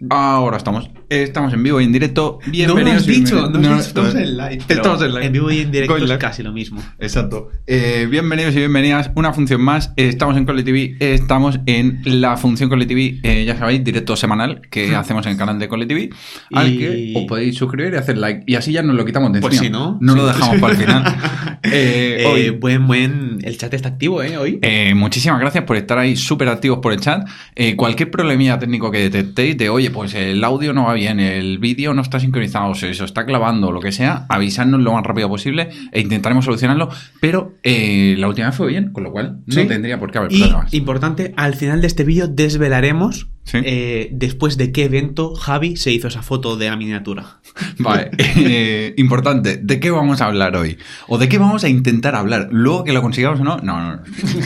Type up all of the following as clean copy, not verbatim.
Ahora estamos en vivo y en directo. Bienvenidos. No lo has dicho, no, estamos en live. Estamos en live. En vivo y en directo es casi lo mismo. Exacto. Bienvenidos y bienvenidas. Una función más. Estamos en Cole TV. Estamos en la función Cole TV. Ya sabéis, directo semanal que hacemos en el canal de Cole TV. Al que os podéis suscribir y hacer like. Y así ya nos lo quitamos de encima. Pues si no. No lo dejamos para el final. Hoy, buen. El chat está activo, hoy. Muchísimas gracias por estar ahí súper activos por el chat. Cualquier problemilla técnico que detectéis de, oye, pues el audio no va bien, el vídeo no está sincronizado, se está clavando, lo que sea, avisadnos lo más rápido posible e intentaremos solucionarlo. Pero la última vez fue bien, con lo cual no tendría por qué haber problemas. Importante, al final de este vídeo desvelaremos después de qué evento Javi se hizo esa foto de la miniatura. Vale, importante, ¿de qué vamos a hablar hoy? ¿O de qué vamos a intentar hablar? Luego que lo consigamos o no, no.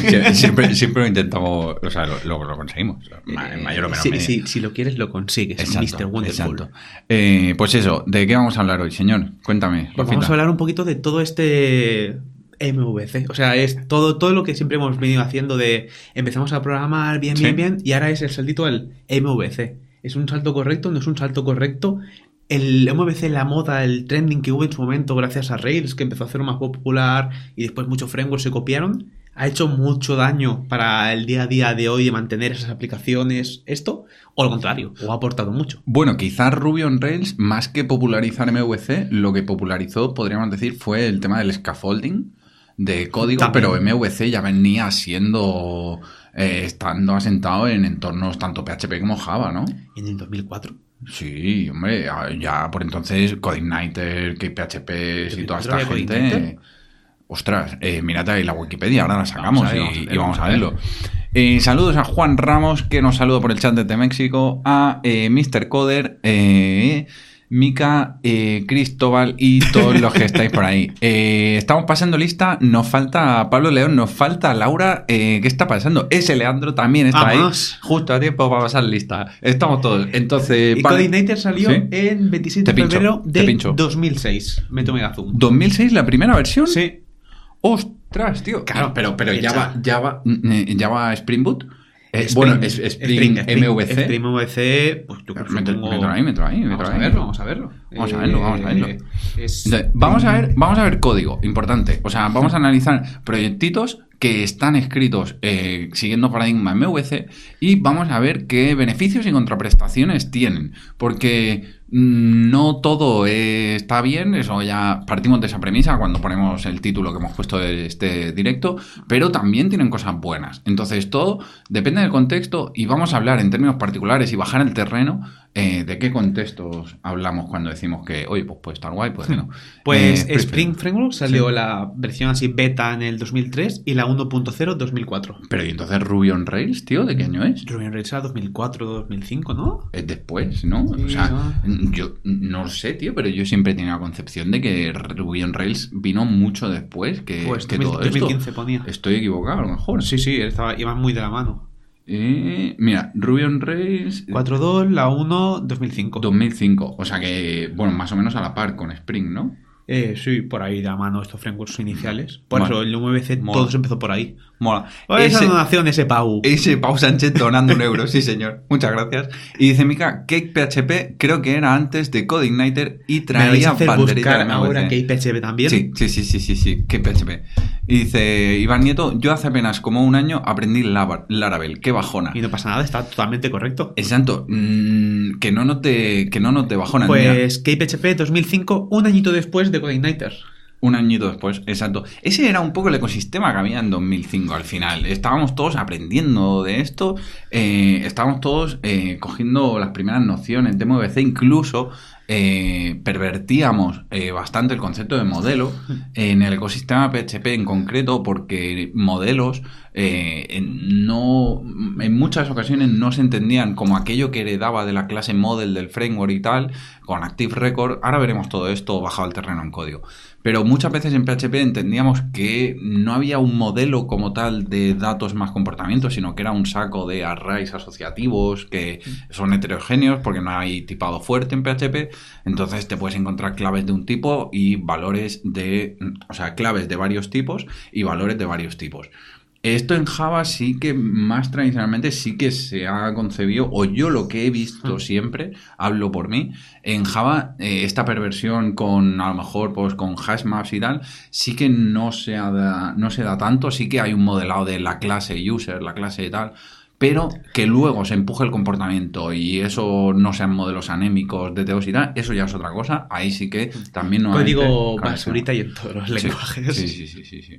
Siempre lo intentamos, o sea, lo conseguimos, en mayor o menor medida. Si lo quieres, lo consigues. Exacto, Mr. Wonderful. Exacto. Pues eso, ¿de qué vamos a hablar hoy, señor? Cuéntame. Pues vamos a hablar un poquito de todo este MVC. O sea, es todo lo que siempre hemos venido haciendo de empezamos a programar bien, y ahora es el saltito al MVC. ¿Es un salto correcto? ¿No es un salto correcto? El MVC, la moda, el trending que hubo en su momento gracias a Rails, que empezó a hacer más popular y después muchos frameworks se copiaron, ¿ha hecho mucho daño para el día a día de hoy de mantener esas aplicaciones esto? ¿O al contrario? ¿O ha aportado mucho? Bueno, quizás Ruby on Rails, más que popularizar MVC, lo que popularizó, podríamos decir, fue el tema del scaffolding de código, También. Pero MVC ya venía siendo... estando asentado en entornos tanto PHP como Java, ¿no? En el 2004. Sí, hombre, ya por entonces CodeIgniter, KPHP y toda esta gente... Ostras, mírate ahí la Wikipedia, ahora la sacamos y vamos a verlo. Saludos a Juan Ramos, que nos saluda por el chat desde México, a Mr. Coder, Mika, Cristóbal y todos los que estáis por ahí. Estamos pasando lista, nos falta Pablo León, nos falta Laura. ¿Qué está pasando? Ese Leandro también está ahí, justo a tiempo para pasar lista. Estamos todos. Entonces, y CodeIgniter salió en 27 de febrero de 2006. Meto Megazoom. ¿2006 la primera versión? Sí. ¡Ostras, tío! Claro, pero ya va Spring Boot. Spring, bueno, es Spring MVC. Spring MVC, pues yo creo que Mételo ahí. Vamos a verlo. Vamos a ver código, importante. O sea, vamos a analizar proyectitos que están escritos siguiendo paradigma MVC y vamos a ver qué beneficios y contraprestaciones tienen. Porque no todo está bien, eso ya partimos de esa premisa cuando ponemos el título que hemos puesto de este directo, pero también tienen cosas buenas. Entonces todo depende del contexto y vamos a hablar en términos particulares y bajar el terreno de qué contextos hablamos cuando decimos que, oye, pues puede estar guay, pues no. Pues Spring Framework salió la versión así beta en el 2003 y la 1.0 2004. Pero ¿y entonces Ruby on Rails, tío? ¿De qué año es? Ruby on Rails era 2004, 2005, ¿no? Es después, ¿no? Sí, o sea, yo no sé, tío, pero yo siempre tenía la concepción de que Ruby on Rails vino mucho después que, pues que todo 2015 esto. ponía. Estoy equivocado, a lo mejor. Sí, iba muy de la mano. Mira, Ruby on Rails 4.2, la 1, 2005. 2005, o sea que, bueno, más o menos a la par con Spring, ¿no? Sí, por ahí de la mano estos frameworks iniciales. Por Mola. eso el MVC todo se empezó por ahí. Mola. Esa donación, ese Pau. Ese Pau Sánchez donando €1, sí señor. Muchas gracias. Y dice Mika, CakePHP creo que era antes de CodeIgniter y traía banderita de MVC. Ahora CakePHP también. Sí, CakePHP. Y dice Iván Nieto, yo hace apenas como un año aprendí Laravel, qué bajona. Y no pasa nada, está totalmente correcto. Exacto, que no note bajona. Pues CakePHP 2005, un añito después de CodeIgniter. Un añito después, exacto. Ese era un poco el ecosistema que había en 2005 al final. Estábamos todos aprendiendo de esto, estábamos todos cogiendo las primeras nociones de MVC, incluso pervertíamos bastante el concepto de modelo en el ecosistema PHP en concreto, porque modelos en muchas ocasiones no se entendían como aquello que heredaba de la clase model del framework y tal, con Active Record. Ahora veremos todo esto bajado al terreno en código. Pero muchas veces en PHP entendíamos que no había un modelo como tal de datos más comportamientos, sino que era un saco de arrays asociativos que son heterogéneos porque no hay tipado fuerte en PHP. Entonces te puedes encontrar claves de un tipo y valores claves de varios tipos y valores de varios tipos. Esto en Java sí que más tradicionalmente sí que se ha concebido, o yo lo que he visto siempre, hablo por mí, en Java esta perversión con a lo mejor pues con hash maps y tal, sí que no se da tanto, sí que hay un modelado de la clase user, la clase y tal, pero que luego se empuje el comportamiento y eso no sean modelos anémicos de teos y tal, eso ya es otra cosa, ahí sí que también no hay... Código basurita y en todos los lenguajes. Sí.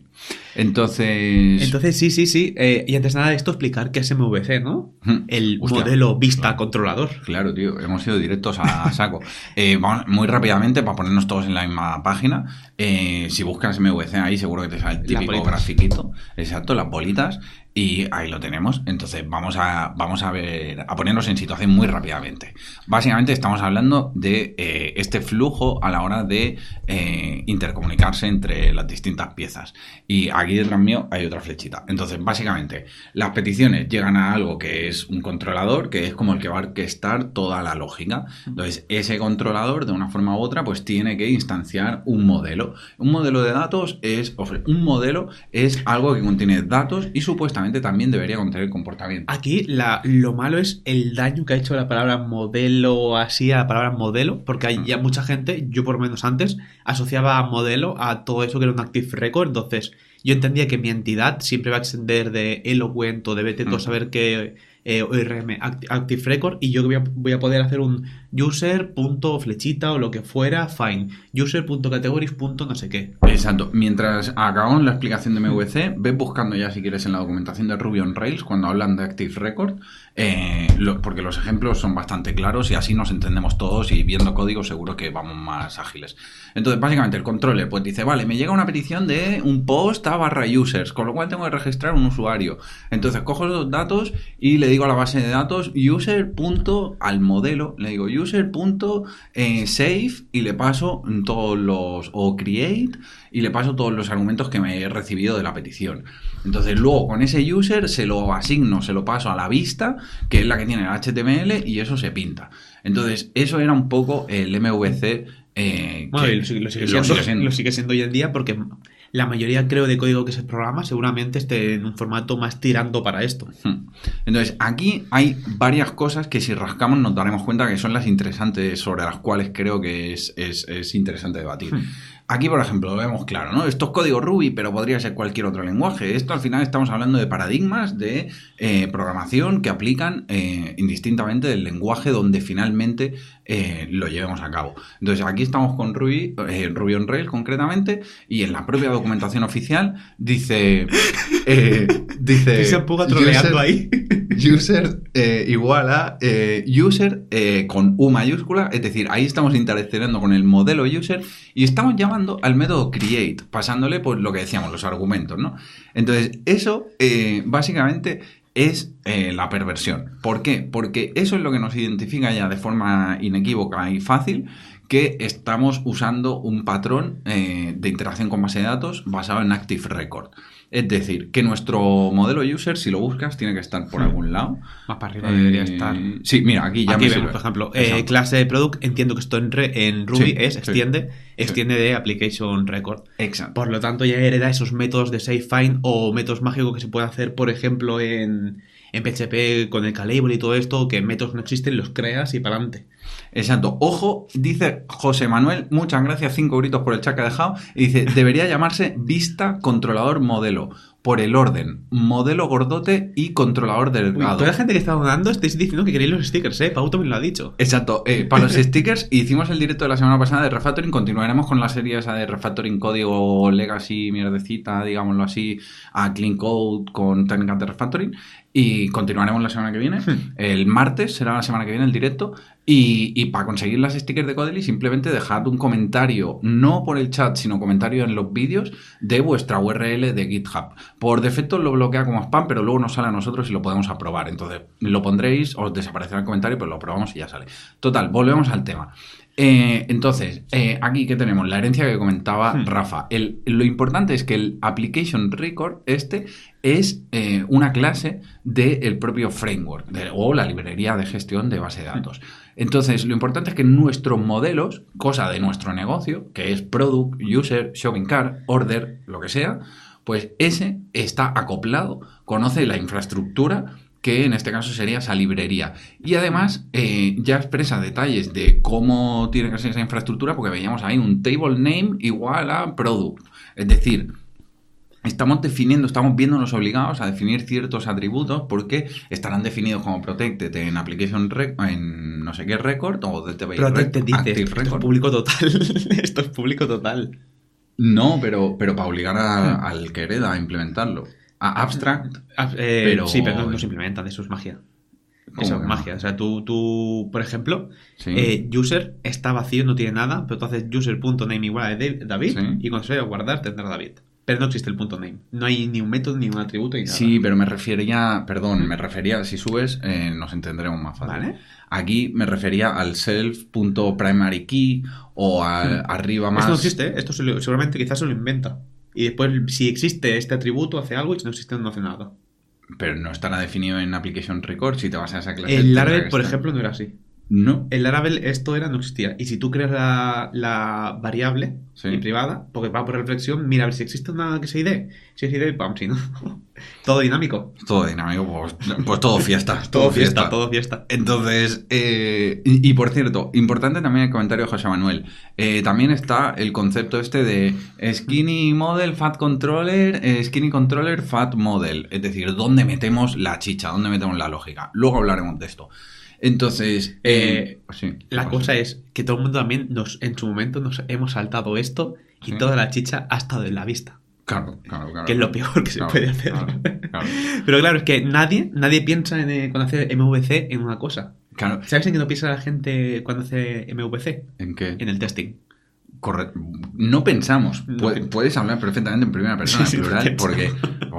Entonces, sí. Y antes de nada de esto, explicar qué es MVC, ¿no? El Hostia, modelo vista controlador. Claro, tío, hemos ido directos a saco. Vamos, muy rápidamente, para ponernos todos en la misma página, si buscas MVC ahí seguro que te sale el típico grafiquito, exacto, las bolitas, y ahí lo tenemos. Entonces vamos a ver, a ponernos en situación muy rápidamente. Básicamente estamos hablando de este flujo a la hora de intercomunicarse entre las distintas piezas. Y aquí detrás mío hay otra flechita. Entonces, básicamente, las peticiones llegan a algo que es un controlador, que es como el que va a orquestar toda la lógica. Entonces, ese controlador, de una forma u otra, pues tiene que instanciar un modelo. Un modelo de datos un modelo es algo que contiene datos y supuestamente también debería contener comportamiento. Aquí lo malo es el daño que ha hecho la palabra modelo así a la palabra modelo, porque hay ya mucha gente, yo por lo menos antes, asociaba a modelo a todo eso que era un Active Record. Entonces yo entendía que mi entidad siempre va a extender de Eloquent o de BT, saber que ORM Active Record, y yo voy a poder hacer un user.flechita o lo que fuera, fine, user.categories. No sé qué. Exacto. Mientras acabamos la explicación de MVC, ves buscando ya si quieres en la documentación de Ruby on Rails cuando hablan de Active Record, porque los ejemplos son bastante claros y así nos entendemos todos, y viendo código seguro que vamos más ágiles. Entonces, básicamente el controller pues dice, vale, me llega una petición de un post a /users, con lo cual tengo que registrar un usuario. Entonces cojo los datos y le digo a la base de datos al modelo, le digo user.save y le paso todos los, o create, y le paso todos los argumentos que me he recibido de la petición. Entonces luego con ese user se lo asigno, se lo paso a la vista, que es la que tiene el HTML, y eso se pinta. Entonces eso era un poco el MVC. Bueno, lo sigue siendo hoy en día, porque la mayoría, creo, de código que se programa seguramente esté en un formato más tirando para esto. Entonces, aquí hay varias cosas que si rascamos nos daremos cuenta que son las interesantes, sobre las cuales creo que es interesante debatir. Aquí, por ejemplo, lo vemos claro, ¿no? Esto es código Ruby, pero podría ser cualquier otro lenguaje. Esto, al final, estamos hablando de paradigmas de programación que aplican indistintamente del lenguaje donde finalmente lo llevemos a cabo. Entonces, aquí estamos con Ruby on Rails concretamente, y en la propia documentación oficial dice... se empuja troleando ahí. User igual a user con U mayúscula, es decir, ahí estamos interaccionando con el modelo user y estamos llamando al método create, pasándole pues lo que decíamos, los argumentos, ¿no? Entonces, eso básicamente es la perversión. ¿Por qué? Porque eso es lo que nos identifica ya de forma inequívoca y fácil, que estamos usando un patrón de interacción con base de datos basado en Active Record. Es decir, que nuestro modelo user, si lo buscas, tiene que estar por algún lado. Más para arriba debería estar. Sí, mira, aquí ya aquí me vemos, sirve. por ejemplo, clase de product, entiendo que esto en Ruby extiende de application record. Exacto. Por lo tanto, ya hereda esos métodos de save find o métodos mágicos que se pueden hacer, por ejemplo, en PHP con el calable y todo esto, que métodos no existen, los creas y para adelante. Exacto. Ojo, dice José Manuel, muchas gracias, 5 gritos por el chat que ha dejado, y dice, debería llamarse vista controlador modelo, por el orden, modelo gordote y controlador delgado. Toda la gente que está dando estáis diciendo que queréis los stickers, Pauto me lo ha dicho. Exacto. Para los stickers hicimos el directo de la semana pasada de refactoring, continuaremos con la serie esa de refactoring código legacy, mierdecita, digámoslo así, a clean code con técnicas de refactoring, y continuaremos la semana que viene. El martes será la semana que viene el directo. Y para conseguir las stickers de Codely, simplemente dejad un comentario, no por el chat, sino comentario en los vídeos de vuestra URL de GitHub. Por defecto lo bloquea como spam, pero luego nos sale a nosotros y lo podemos aprobar. Entonces lo pondréis, os desaparecerá el comentario, pero lo aprobamos y ya sale. Total, volvemos al tema. Entonces, aquí que tenemos la herencia que comentaba Rafa. Lo importante es que el Application Record es una clase del propio framework o la librería de gestión de base de datos. Entonces, lo importante es que nuestros modelos, cosa de nuestro negocio, que es product, user, shopping cart, order, lo que sea, Pues ese está acoplado, conoce la infraestructura, que en este caso sería esa librería. Y además ya expresa detalles de cómo tiene que ser esa infraestructura, porque veíamos ahí un table name igual a product. Es decir, estamos viéndonos obligados a definir ciertos atributos porque estarán definidos como protected en application en no sé qué record o database protected dice, active esto record. es público total. Esto es público total. No, pero para obligar al que hereda a implementarlo. A abstract, pero... Sí, pero no se implementan, eso es magia. Eso es magia. O sea, tú por ejemplo, sí. user está vacío, no tiene nada, pero tú haces user.name igual a David Sí. y cuando se vaya a guardar tendrá David. Pero no existe el .name. No hay ni un método, ni un atributo, ni nada. Sí, pero me refería, si subes, nos entenderemos más fácil. ¿Vale? Aquí me refería al self.primaryKey o arriba más... Esto no existe, ¿eh? Esto seguramente quizás se lo inventa. Y después, si existe este atributo, hace algo, y si no existe, no hace nada. Pero no estará definido en Application Record si te vas a esa clase. El Laravel, por ejemplo, no era así. No. El Laravel no existía. Y si tú creas la variable privada, porque va por reflexión, mira a ver si existe una que se ID. Si es ID, pam, si no. Todo dinámico. Todo dinámico, pues todo fiesta. Todo fiesta. Entonces, y por cierto, importante también el comentario de José Manuel. También está el concepto este de Skinny Model, Fat Controller, Skinny Controller, Fat Model. Es decir, ¿dónde metemos la chicha? ¿Dónde metemos la lógica? Luego hablaremos de esto. Entonces, sí, la cosa es que todo el mundo también en su momento nos hemos saltado esto y toda la chicha ha estado en la vista. Claro. Que es lo peor que se puede hacer. Claro. Pero claro, es que nadie piensa cuando hace MVC en una cosa. Claro. ¿Sabes en qué no piensa la gente cuando hace MVC? ¿En qué? En el testing. Correcto. No pensamos. Puedes hablar perfectamente en primera persona, en plural, porque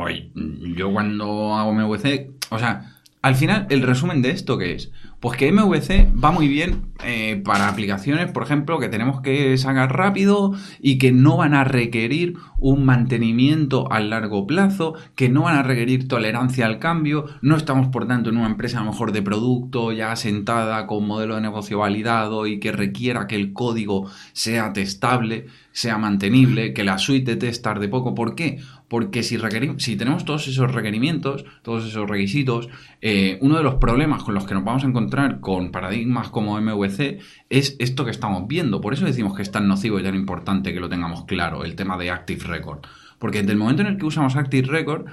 yo cuando hago MVC, o sea, al final, el resumen de esto, ¿qué es? Pues que MVC va muy bien para aplicaciones, por ejemplo, que tenemos que sacar rápido y que no van a requerir un mantenimiento a largo plazo, que no van a requerir tolerancia al cambio. No estamos, por tanto, en una empresa a lo mejor de producto ya asentada con modelo de negocio validado y que requiera que el código sea testable, sea mantenible, que la suite de test tarde poco. ¿Por qué? Porque si tenemos todos esos requerimientos, todos esos requisitos, uno de los problemas con los que nos vamos a encontrar con paradigmas como MVC es esto que estamos viendo. Por eso decimos que es tan nocivo y tan importante que lo tengamos claro, el tema de Active Record. Porque desde el momento en el que usamos Active Record,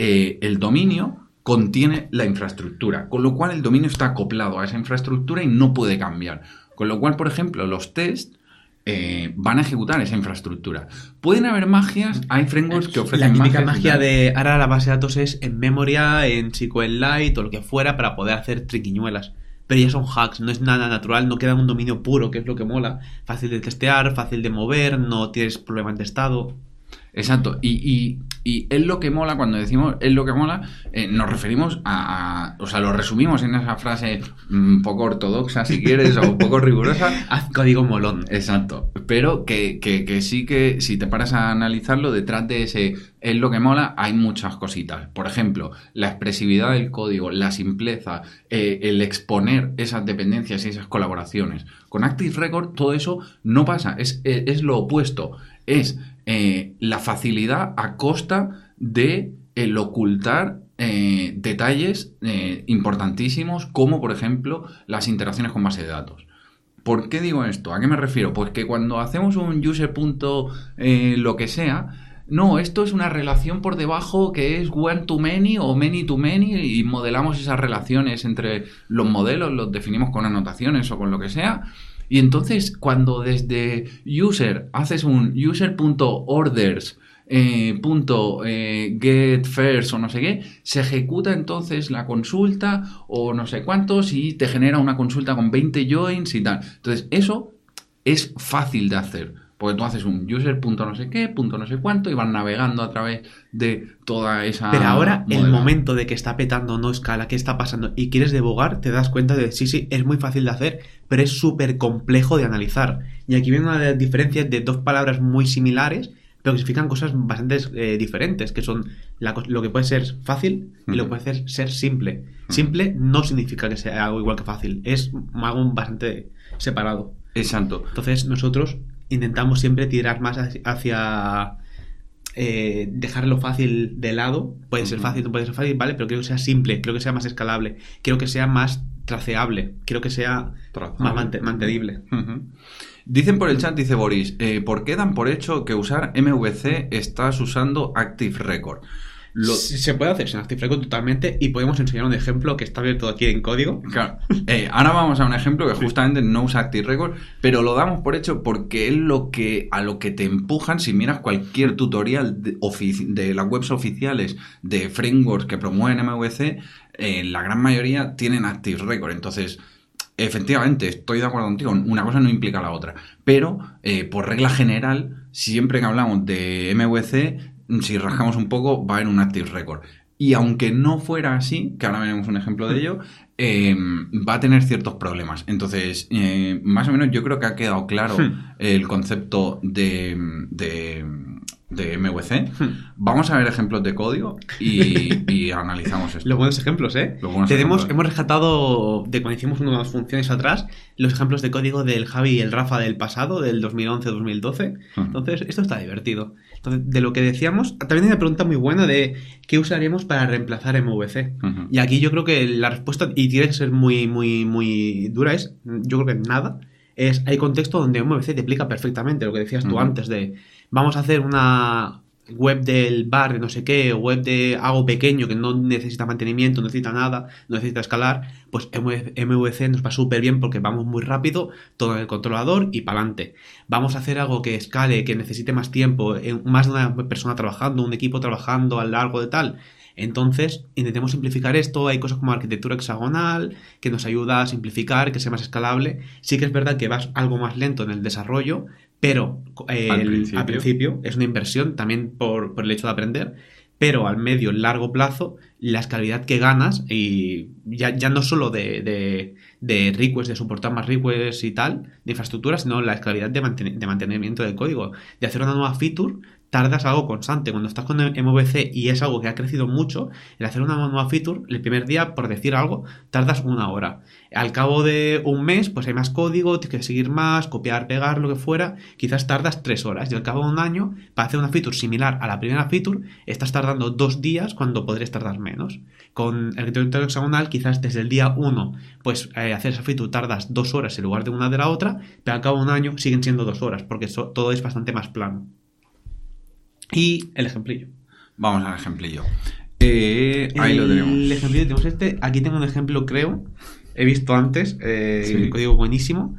el dominio contiene la infraestructura, con lo cual el dominio está acoplado a esa infraestructura y no puede cambiar. Con lo cual, por ejemplo, los tests van a ejecutar esa infraestructura. Pueden haber magias, hay frameworks que ofrecen la típica magias magia de ahora la base de datos es en memoria, en SQLite o lo que fuera para poder hacer triquiñuelas. Pero ya son hacks, no es nada natural, no queda un dominio puro, que es lo que mola. Fácil de testear, fácil de mover, no tienes problemas de estado. Exacto, y es lo que mola, cuando decimos es lo que mola, nos referimos o sea, lo resumimos en esa frase un poco ortodoxa, si quieres, o un poco rigurosa. Haz código molón. Exacto, pero que sí que si te paras a analizarlo, detrás de ese es lo que mola, hay muchas cositas. Por ejemplo, la expresividad del código, la simpleza, el exponer esas dependencias y esas colaboraciones. Con Active Record todo eso no pasa, es lo opuesto, es la facilidad a costa de el ocultar detalles importantísimos, como por ejemplo las interacciones con base de datos. ¿Por qué digo esto? ¿A qué me refiero? Pues que cuando hacemos un user punto lo que sea, no, esto es una relación por debajo que es one to many o many to many y modelamos esas relaciones entre los modelos, los definimos con anotaciones o con lo que sea. Y entonces, cuando desde user haces un user.orders get first o no sé qué, se ejecuta entonces la consulta o no sé cuántos y te genera una consulta con 20 joins y tal. Entonces, eso es fácil de hacer. Porque tú haces un user punto no sé qué, punto no sé cuánto y van navegando a través de toda esa... Pero ahora, el momento de que está petando, no escala, qué está pasando y quieres debugar, te das cuenta de sí, es muy fácil de hacer, pero es súper complejo de analizar. Y aquí viene una de las diferencias de dos palabras muy similares, pero que significan cosas bastante diferentes, que son lo que puede ser fácil y lo que puede ser simple. Simple no significa que sea algo igual que fácil, es algo bastante separado. Exacto. Entonces nosotros intentamos siempre tirar más hacia dejarlo fácil de lado. Puede ser fácil, no puede ser fácil, ¿vale? Pero quiero que sea simple, quiero que sea más escalable, quiero que sea más traceable, quiero que sea más mantenible. Dicen por el chat, dice Boris, ¿por qué dan por hecho que usar MVC estás usando Active Record? Se puede hacer sin Active Record totalmente y podemos enseñar un ejemplo que está abierto aquí en código. Claro. Ahora vamos a un ejemplo que justamente no usa Active Record, pero lo damos por hecho porque es a lo que te empujan si miras cualquier tutorial de las webs oficiales de frameworks que promueven MVC, la gran mayoría tienen Active Record. Entonces, efectivamente, estoy de acuerdo contigo, una cosa no implica la otra, pero por regla general, siempre que hablamos de MVC, si rascamos un poco, va en un Active Record. Y aunque no fuera así, que ahora veremos un ejemplo de ello, va a tener ciertos problemas. Entonces, más o menos yo creo que ha quedado claro el concepto de MVC. Vamos a ver ejemplos de código y analizamos esto. Los buenos ejemplos, ¿eh? Hemos rescatado, de cuando hicimos unas funciones atrás, los ejemplos de código del Javi y el Rafa del pasado, del 2011-2012. Entonces, esto está divertido. Entonces, de lo que decíamos, también hay una pregunta muy buena de ¿qué usaremos para reemplazar MVC? Y aquí yo creo que la respuesta, y tiene que ser muy, muy, muy dura, es, yo creo que nada. Hay contexto donde MVC te explica perfectamente lo que decías tú antes de vamos a hacer una web del bar de no sé qué, web de algo pequeño que no necesita mantenimiento, no necesita nada, no necesita escalar, pues MVC nos va súper bien porque vamos muy rápido, todo en el controlador y para adelante. Vamos a hacer algo que escale, que necesite más tiempo, más de una persona trabajando, un equipo trabajando a lo largo de tal. Entonces, intentemos simplificar esto. Hay cosas como arquitectura hexagonal que nos ayuda a simplificar, que sea más escalable. Sí que es verdad que vas algo más lento en el desarrollo, pero al principio es una inversión también por el hecho de aprender, pero al medio, largo plazo, la escalabilidad que ganas, y ya no solo de requests, de soportar más requests y tal, de infraestructura, sino la escalabilidad de mantenimiento del código, de hacer una nueva feature. Tardas algo constante. Cuando estás con MVC y es algo que ha crecido mucho, el hacer una nueva feature, el primer día, por decir algo, tardas 1 hora. Al cabo de un mes, pues hay más código, tienes que seguir más, copiar, pegar, lo que fuera, quizás tardas 3 horas. Y al cabo de un año, para hacer una feature similar a la primera feature, estás tardando 2 días cuando podrías tardar menos. Con el arquitectura hexagonal, quizás desde el día 1, pues hacer esa feature tardas 2 horas en lugar de una de la otra, pero al cabo de un año siguen siendo 2 horas, porque todo es bastante más plano. Y el ejemplillo. Vamos al ejemplillo. Ahí lo tenemos. El ejemplillo tenemos aquí tengo un ejemplo, creo. He visto antes, un código buenísimo,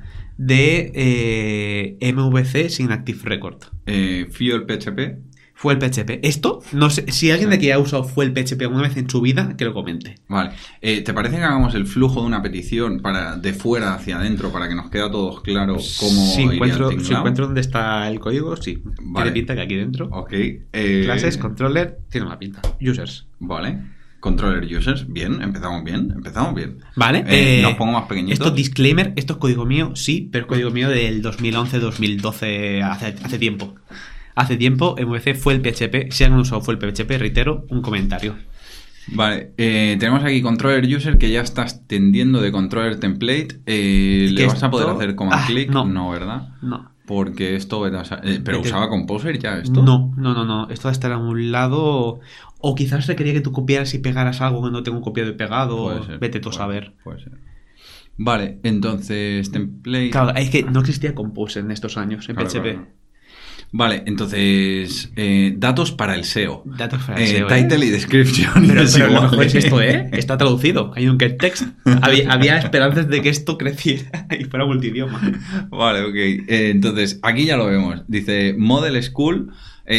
de MVC sin Active Record. Fuel PHP. Fue el PHP. Esto, no sé, si alguien de aquí ha usado fue el PHP alguna vez en su vida, que lo comente. Vale. ¿Te parece que hagamos el flujo de una petición de fuera hacia adentro para que nos quede a todos claro cómo si encuentro dónde está el código, sí. Vale. Tiene pinta que aquí dentro. Ok. Clases, controller, tiene una pinta. Users. Vale. Controller users, bien, empezamos bien. Vale. Los pongo más pequeñitos. Esto, disclaimer, esto es código mío, sí, pero es código mío del 2011-2012, hace tiempo. Hace tiempo, MVC fue el PHP. Si han usado fue el PHP, reitero, un comentario. Vale, tenemos aquí controller user que ya está extendiendo de controller template. ¿Le vas a poder hacer command click? No, ¿verdad? No. Porque esto... ¿Pero usaba Composer ya esto? No. Esto va a estar a un lado... O quizás requería que tú copiaras y pegaras algo que no tengo copiado y pegado. Puede ser, vete tú a saber. Puede ser. Vale, entonces template... Claro, es que no existía Composer en estos años en PHP. Claro. Vale, entonces datos para el SEO. Datos para el SEO. Title y description. Pero lo mejor es esto, está traducido. Hay un get text. Había esperanzas de que esto creciera y fuera multidioma. Vale, ok. Entonces, aquí ya lo vemos. Dice Model School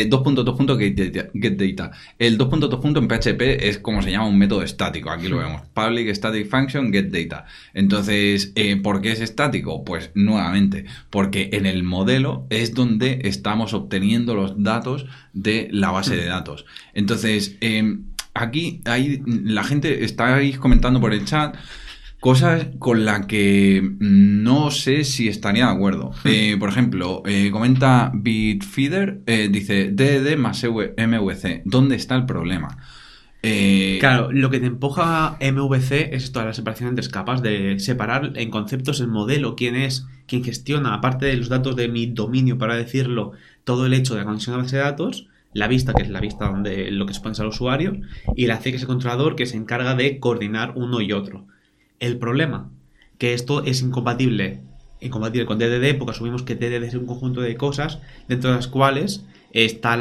2.2.getData. El 2.2. en PHP es como se llama un método estático. Aquí lo vemos. Public Static Function getData. Entonces, ¿por qué es estático? Pues nuevamente, porque en el modelo es donde estamos obteniendo los datos de la base de datos. Entonces, aquí la gente estáis comentando por el chat cosas con las que no sé si estaría de acuerdo. Por ejemplo, comenta Bitfeeder, dice DDD más MVC. ¿Dónde está el problema? Claro, lo que te empuja MVC es toda la separación entre capas, de separar en conceptos el modelo, quién gestiona, aparte de los datos de mi dominio, para decirlo, todo el hecho de la conexión a base de datos, la vista, que es la vista donde lo que se pone al usuario, y la C, que es el controlador, que se encarga de coordinar uno y otro. El problema, que esto es incompatible con DDD, porque asumimos que DDD es un conjunto de cosas dentro de las cuales está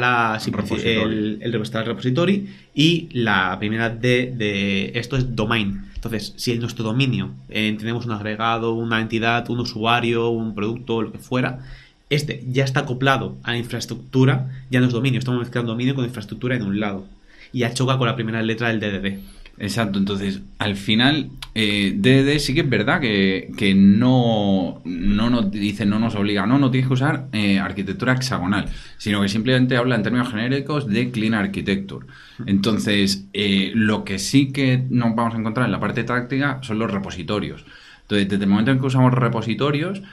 el repository, y la primera D de esto es domain. Entonces, si en nuestro dominio tenemos un agregado, una entidad, un usuario, un producto, lo que fuera, este ya está acoplado a la infraestructura, ya no es dominio, estamos mezclando dominio con infraestructura en un lado. Y ya choca con la primera letra del DDD. Exacto, entonces al final DDD sí que es verdad que no nos dice, no nos obliga, no tienes que usar arquitectura hexagonal, sino que simplemente habla en términos genéricos de clean architecture. Entonces lo que sí que nos vamos a encontrar en la parte táctica son los repositorios. Entonces desde el momento en que usamos repositorios,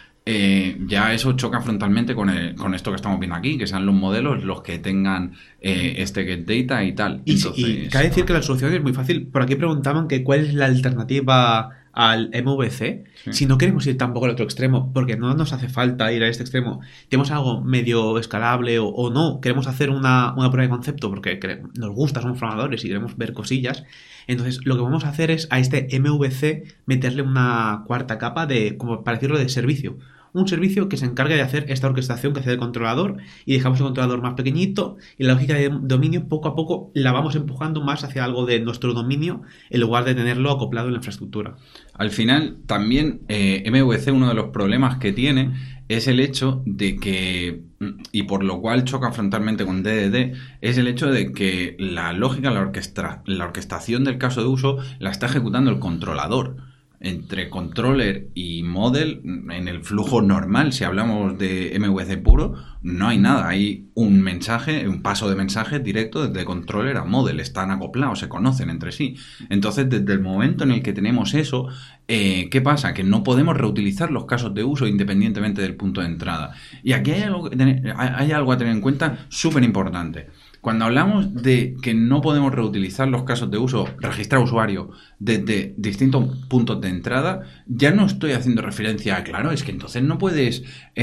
ya eso choca frontalmente con esto que estamos viendo aquí, que sean los modelos los que tengan este get data y tal. Entonces, y cabe decir que la solución es muy fácil. Por aquí preguntaban que cuál es la alternativa al MVC, sí. Si no queremos ir tampoco al otro extremo, porque no nos hace falta ir a este extremo, tenemos algo medio escalable o no, queremos hacer una prueba de concepto porque nos gusta, somos programadores y queremos ver cosillas. Entonces lo que vamos a hacer es a este MVC meterle una cuarta capa de, como para decirlo, de servicio. Un servicio que se encargue de hacer esta orquestación que hace el controlador, y dejamos el controlador más pequeñito, y la lógica de dominio poco a poco la vamos empujando más hacia algo de nuestro dominio en lugar de tenerlo acoplado en la infraestructura. Al final también MVC, uno de los problemas que tiene es el hecho de que, y por lo cual choca frontalmente con DDD, es el hecho de que la lógica, la orquestación del caso de uso la está ejecutando el controlador. Entre controller y model, en el flujo normal, si hablamos de MVC puro, no hay nada. Hay un mensaje, un paso de mensaje directo desde controller a model. Están acoplados, se conocen entre sí. Entonces, desde el momento en el que tenemos eso, ¿qué pasa? Que no podemos reutilizar los casos de uso independientemente del punto de entrada. Y aquí hay algo a tener en cuenta súper importante. Cuando hablamos de que no podemos reutilizar los casos de uso, registrar usuario desde distintos puntos de entrada, ya no estoy haciendo referencia a, claro, es que entonces no puedes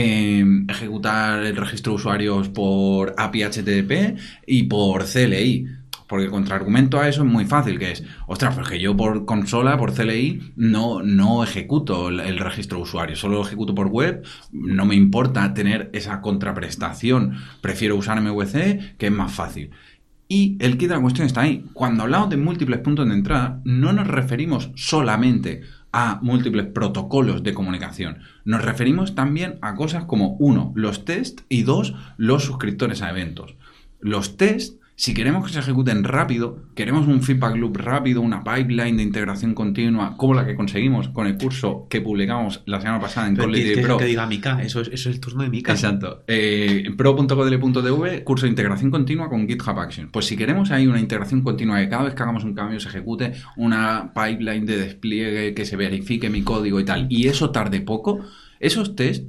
ejecutar el registro de usuarios por API HTTP y por CLI. Porque el contraargumento a eso es muy fácil, que es, ostras, pues que yo por consola, por CLI, no ejecuto el registro de usuario, solo lo ejecuto por web, no me importa tener esa contraprestación, prefiero usar MVC, que es más fácil. Y el kit de la cuestión está ahí. Cuando hablamos de múltiples puntos de entrada, no nos referimos solamente a múltiples protocolos de comunicación. Nos referimos también a cosas como, 1, los tests, y 2, los suscriptores a eventos. Los tests, si queremos que se ejecuten rápido, queremos un feedback loop rápido, una pipeline de integración continua, como la que conseguimos con el curso que publicamos la semana pasada en Codely Pro. Que diga Mika, eso es el turno de Mika. Exacto. Pro.codely.tv, curso de integración continua con GitHub Actions. Pues si queremos ahí una integración continua, que cada vez que hagamos un cambio se ejecute, una pipeline de despliegue, que se verifique mi código y tal, y eso tarde poco, esos tests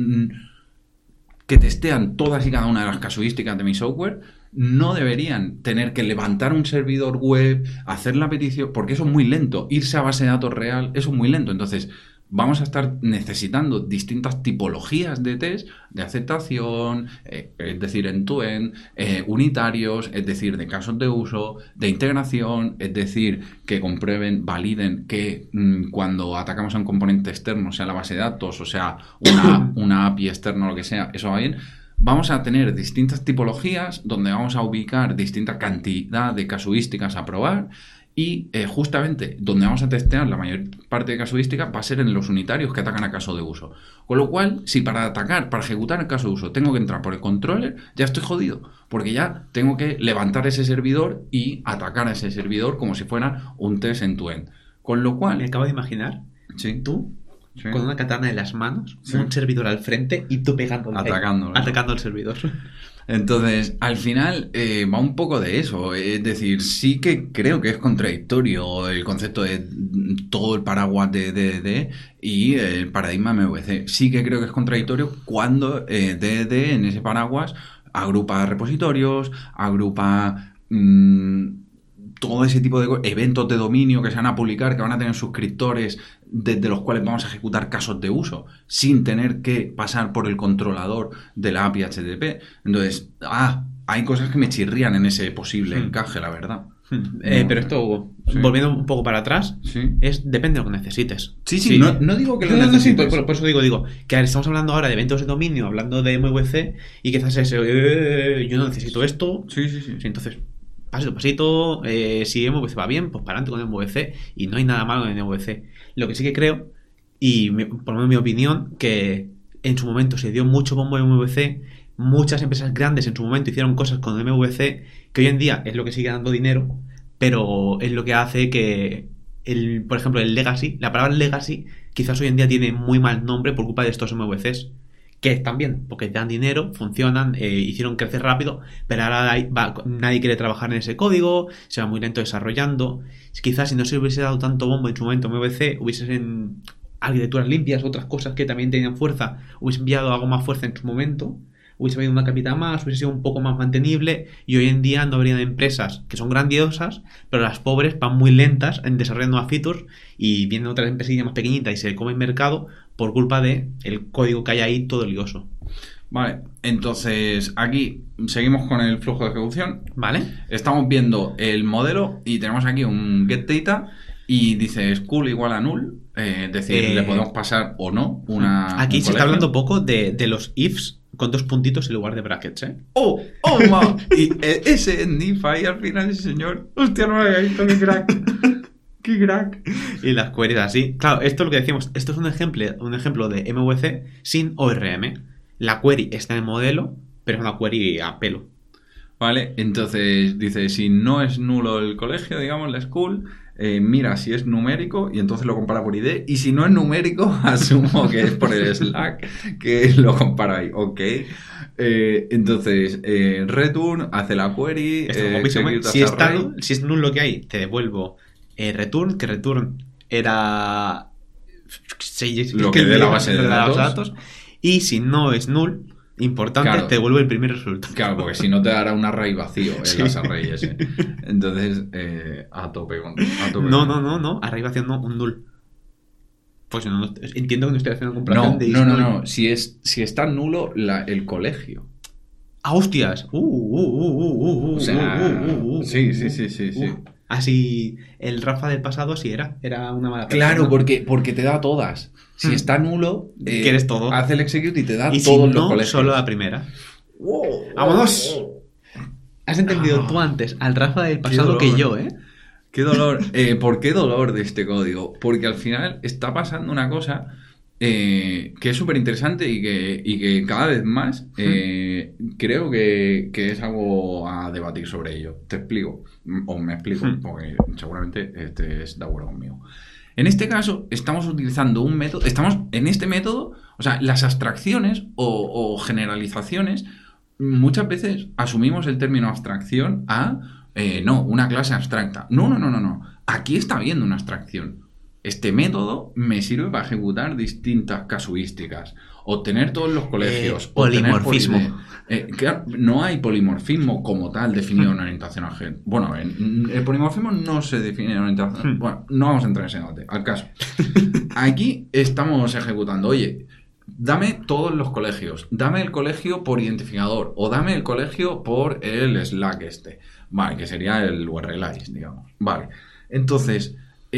que testean todas y cada una de las casuísticas de mi software, no deberían tener que levantar un servidor web, hacer la petición, porque eso es muy lento. Irse a base de datos real, eso es muy lento. Entonces, vamos a estar necesitando distintas tipologías de test, de aceptación, es decir, end-to-end, unitarios, es decir, de casos de uso, de integración, es decir, que comprueben, validen que cuando atacamos a un componente externo, sea la base de datos, o sea, una API externa o lo que sea, eso va bien. Vamos a tener distintas tipologías donde vamos a ubicar distinta cantidad de casuísticas a probar, y justamente donde vamos a testear la mayor parte de casuísticas va a ser en los unitarios que atacan a caso de uso. Con lo cual, si para ejecutar el caso de uso tengo que entrar por el controller, ya estoy jodido, porque ya tengo que levantar ese servidor y atacar a ese servidor como si fuera un test end-to-end. Con lo cual... Me acabo de imaginar, ¿sí? Tú... Sí. Con una katana en las manos, sí. Un servidor al frente y tú pegándole, atacando al servidor. Entonces, al final va un poco de eso. Es decir, sí que creo que es contradictorio el concepto de todo el paraguas de DDD y el paradigma MVC. Sí que creo que es contradictorio cuando DDD en ese paraguas agrupa repositorios, agrupa... todo ese tipo de eventos de dominio que se van a publicar, que van a tener suscriptores desde los cuales vamos a ejecutar casos de uso sin tener que pasar por el controlador de la API HTTP. Entonces, hay cosas que me chirrían en ese posible encaje, la verdad. Pero esto, volviendo un poco para atrás, depende de lo que necesites. Sí. No digo que lo necesites. Por eso digo que estamos hablando ahora de eventos de dominio, hablando de MVC, y quizás yo no necesito esto. Sí. Entonces, pasito a pasito, si MVC va bien, pues para adelante con MVC, y no hay nada malo en MVC. Lo que sí que creo, y por lo menos mi opinión, que en su momento se dio mucho bombo en MVC. Muchas empresas grandes en su momento hicieron cosas con MVC que hoy en día es lo que sigue dando dinero, pero es lo que hace que, por ejemplo, el legacy, la palabra legacy quizás hoy en día tiene muy mal nombre por culpa de estos MVCs, que están bien, porque dan dinero, funcionan, hicieron crecer rápido, pero ahora nadie quiere trabajar en ese código, se va muy lento desarrollando. Quizás si no se hubiese dado tanto bombo en su momento MVC, hubiesen arquitecturas limpias, otras cosas que también tenían fuerza, hubiesen enviado algo más fuerza en su momento, hubiese habido una capital más, hubiese sido un poco más mantenible, y hoy en día no habrían empresas que son grandiosas, pero las pobres van muy lentas en desarrollando más features y vienen otras empresillas más pequeñitas y se comen mercado por culpa de el código que hay ahí todo lioso. Vale, entonces aquí seguimos con el flujo de ejecución. Vale. Estamos viendo el modelo y tenemos aquí un getData y dice school igual a null, es decir, le podemos pasar o no una... Aquí se está hablando poco de los ifs con 2 puntitos en lugar de brackets, ¿eh? ¡Oh, ma! Y ese NIFI al final, ese señor... ¡Hostia, no me había visto! ¡Qué crack! ¡Qué crack! Y las queries así. Claro, esto es lo que decimos. Esto es un ejemplo de MVC sin ORM. La query está en el modelo, pero es una query a pelo. Vale, entonces dice, si no es nulo el colegio, digamos, la school... mira si es numérico y entonces lo compara por ID, y si no es numérico asumo que es por el Slack que lo compara ahí, ok. Entonces return, hace la query, si es null lo que hay, te devuelvo return, que return era lo que dé la base de datos, y si no es null, importante, claro, te devuelve el primer resultado. Claro, porque si no te dará un array vacío el las array ese. Entonces, a tope con... No, array vacío no, un null. Pues no, entiendo que no estoy haciendo comparación de No. Si está nulo el colegio. ¡Ah, hostias! O sea, sí. Así, el Rafa del pasado así era una mala persona. Claro, porque te da todas. Si está nulo, quieres todo. Hace el execute y te da y todos si los colegios. Solo la primera. ¡Vámonos! Has entendido tú antes al Rafa del pasado que yo, ¿eh? ¡Qué dolor! ¿Por qué dolor de este código? Porque al final está pasando una cosa que es súper interesante y que cada vez más creo que es algo a debatir sobre ello. Te explico, o me explico, porque seguramente es de acuerdo conmigo. En este caso, estamos utilizando un método, en este método, o sea, las abstracciones o generalizaciones, muchas veces asumimos el término abstracción a, una clase abstracta. No. Aquí está habiendo una abstracción. Este método me sirve para ejecutar distintas casuísticas, obtener todos los colegios. Polimorfismo. Claro, no hay polimorfismo como tal definido en orientación a género. Bueno, el polimorfismo no se define en orientación. Bueno, no vamos a entrar en ese debate, al caso. Aquí estamos ejecutando, oye, dame todos los colegios, dame el colegio por identificador o dame el colegio por el Slack Vale, que sería el URLize, digamos. Vale, entonces...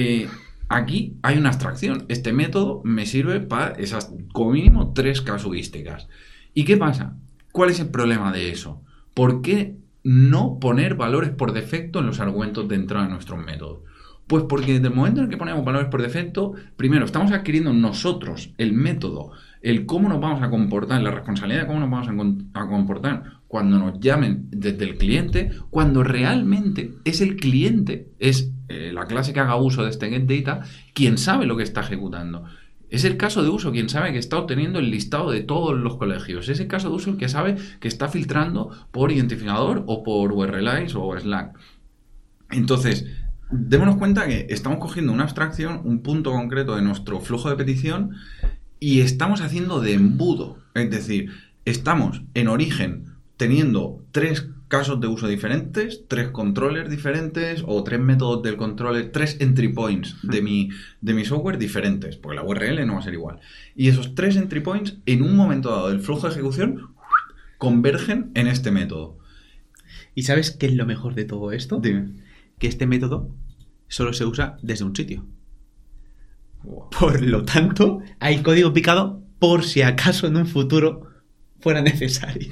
aquí hay una abstracción. Este método me sirve para esas, como mínimo, 3 casuísticas. ¿Y qué pasa? ¿Cuál es el problema de eso? ¿Por qué no poner valores por defecto en los argumentos de entrada de nuestros métodos? Pues porque desde el momento en el que ponemos valores por defecto, primero, estamos adquiriendo nosotros el método, el cómo nos vamos a comportar, la responsabilidad de cómo nos vamos a comportar cuando nos llamen desde el cliente, cuando realmente es el cliente, es la clase que haga uso de este getData, quien sabe lo que está ejecutando. Es el caso de uso quien sabe que está obteniendo el listado de todos los colegios. Es el caso de uso el que sabe que está filtrando por identificador o por URLize o Slack. Entonces, démonos cuenta que estamos cogiendo una abstracción, un punto concreto de nuestro flujo de petición y estamos haciendo de embudo. Es decir, estamos en origen teniendo 3 casos de uso diferentes, 3 controllers diferentes o 3 métodos del controller, 3 entry points de mi software diferentes, porque la URL no va a ser igual. Y esos 3 entry points en un momento dado del flujo de ejecución convergen en este método. ¿Y sabes qué es lo mejor de todo esto? Dime. Que este método solo se usa desde un sitio. Por lo tanto, hay código picado por si acaso en un futuro fuera necesario.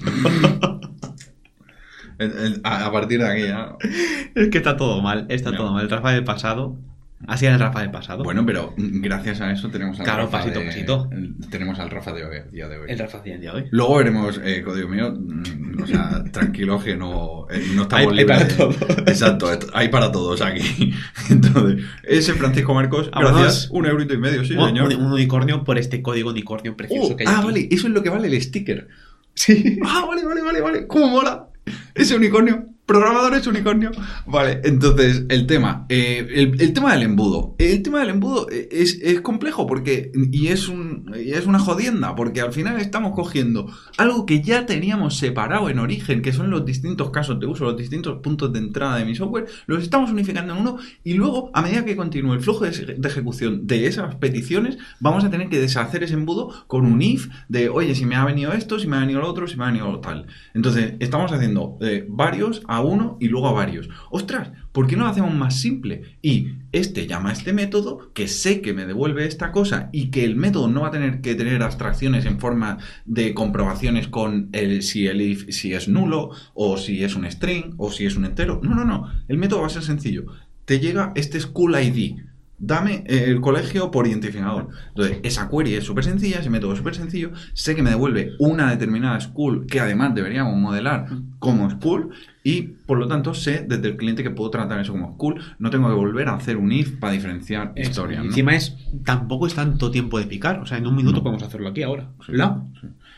A partir de aquí ya... Es que está todo mal, todo mal. El Rafa del pasado... Así era el Rafa del pasado. Bueno, pero gracias a eso tenemos al claro, Rafa pasito. Tenemos al Rafa de hoy, día de hoy. El Rafa del día de hoy. Luego veremos, código mío, o sea, tranquilo que no estamos hay libres. para todos. Exacto, hay para todos aquí. Entonces, ese Francisco Marcos, gracias, €1,50, sí, señor. Un unicornio por este código unicornio precioso que hay aquí. Vale, eso es lo que vale el sticker. Sí. Vale, ¿cómo mola? Ese unicornio. Programadores unicornio. Vale, entonces, el tema. El tema del embudo. El tema del embudo es complejo porque. Y es una jodienda. Porque al final estamos cogiendo algo que ya teníamos separado en origen, que son los distintos casos de uso, los distintos puntos de entrada de mi software. Los estamos unificando en uno. Y luego, a medida que continúe el flujo de ejecución de esas peticiones, vamos a tener que deshacer ese embudo con un if de, oye, si me ha venido esto, si me ha venido lo otro, si me ha venido lo tal. Entonces, estamos haciendo varios a uno y luego a varios. ¡Ostras! ¿Por qué no lo hacemos más simple? Y llama a este método que sé que me devuelve esta cosa y que el método no va a tener que tener abstracciones en forma de comprobaciones con si el if si es nulo o si es un string o si es un entero. No. El método va a ser sencillo. Te llega este school ID. Dame el colegio por identificador. Entonces, esa query es súper sencilla, ese método es súper sencillo. Sé que me devuelve una determinada school que además deberíamos modelar como school y, por lo tanto, sé desde el cliente que puedo tratar eso como school. No tengo que volver a hacer un if para diferenciar historias. ¿no? Encima tampoco es tanto tiempo de picar. O sea, en un minuto podemos hacerlo aquí ahora. Sí. ¿Lo hago?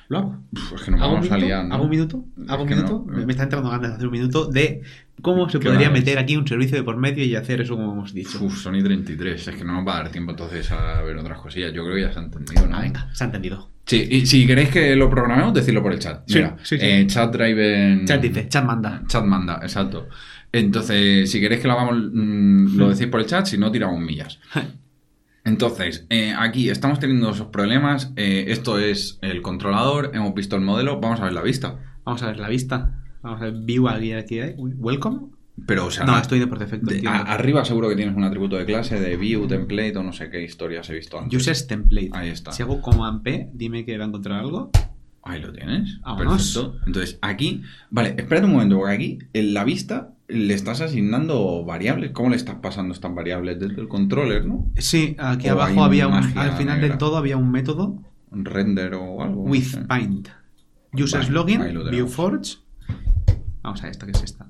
Es que nos vamos a liar, ¿no? ¿Hago un minuto? No. Me está entrando ganas de hacer un minuto de cómo se podría meter aquí un servicio de por medio y hacer eso como hemos dicho. Son y 33. Es que no nos va a dar tiempo entonces a ver otras cosillas. Yo creo que ya se ha entendido, ¿no? Venga, se ha entendido. Sí, y si queréis que lo programemos, decidlo por el chat. Mira, sí. Chat driven... Chat dice, chat manda. Chat manda, exacto. Entonces, si queréis que lo hagamos, lo decís por el chat, si no, tiramos millas. Entonces, aquí estamos teniendo esos problemas. Esto es el controlador, hemos visto el modelo, vamos a ver la vista. Vamos a ver la vista. Vamos a ver view aquí. Welcome. Pero, o sea, no, estoy de por defecto. Arriba seguro que tienes un atributo de clase de view, template o no sé qué historias he visto antes. Users template. Ahí está. Si hago command P, dime que va a encontrar algo. Ahí lo tienes. Vámonos. Perfecto. Entonces, aquí... Vale, espérate un momento, porque aquí en la vista le estás asignando variables. ¿Cómo le estás pasando estas variables desde el controller, no? Sí, aquí abajo había al final negra. del todo había un método. Un render o algo. With no sé. bind. Users login, viewForge. Vamos a esta, que es esta.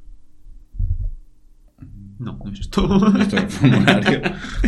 No es esto. Esto es el formulario.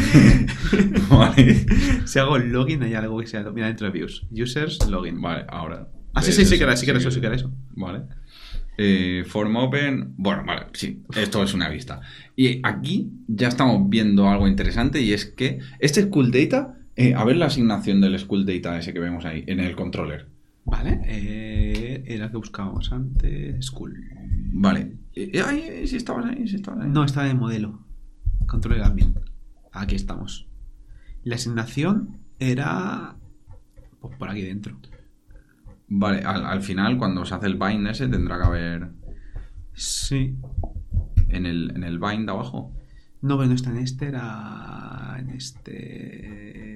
Vale. Si hago login hay algo que sea. Mira, dentro de views. Users login. Vale, ahora. Sí que era eso. Vale. Form open. Bueno, vale, sí. Esto es una vista. Y aquí ya estamos viendo algo interesante y es que este school data, a ver la asignación del school data ese que vemos ahí en el controller. Vale. Era que buscábamos antes. School. Vale. Si estabas ahí. No, estaba en modelo. Controller admin. Aquí estamos. La asignación era pues por aquí dentro. Vale, al final cuando se hace el bind ese tendrá que haber... Sí. En el bind de abajo. No, pero no está en este, era en este...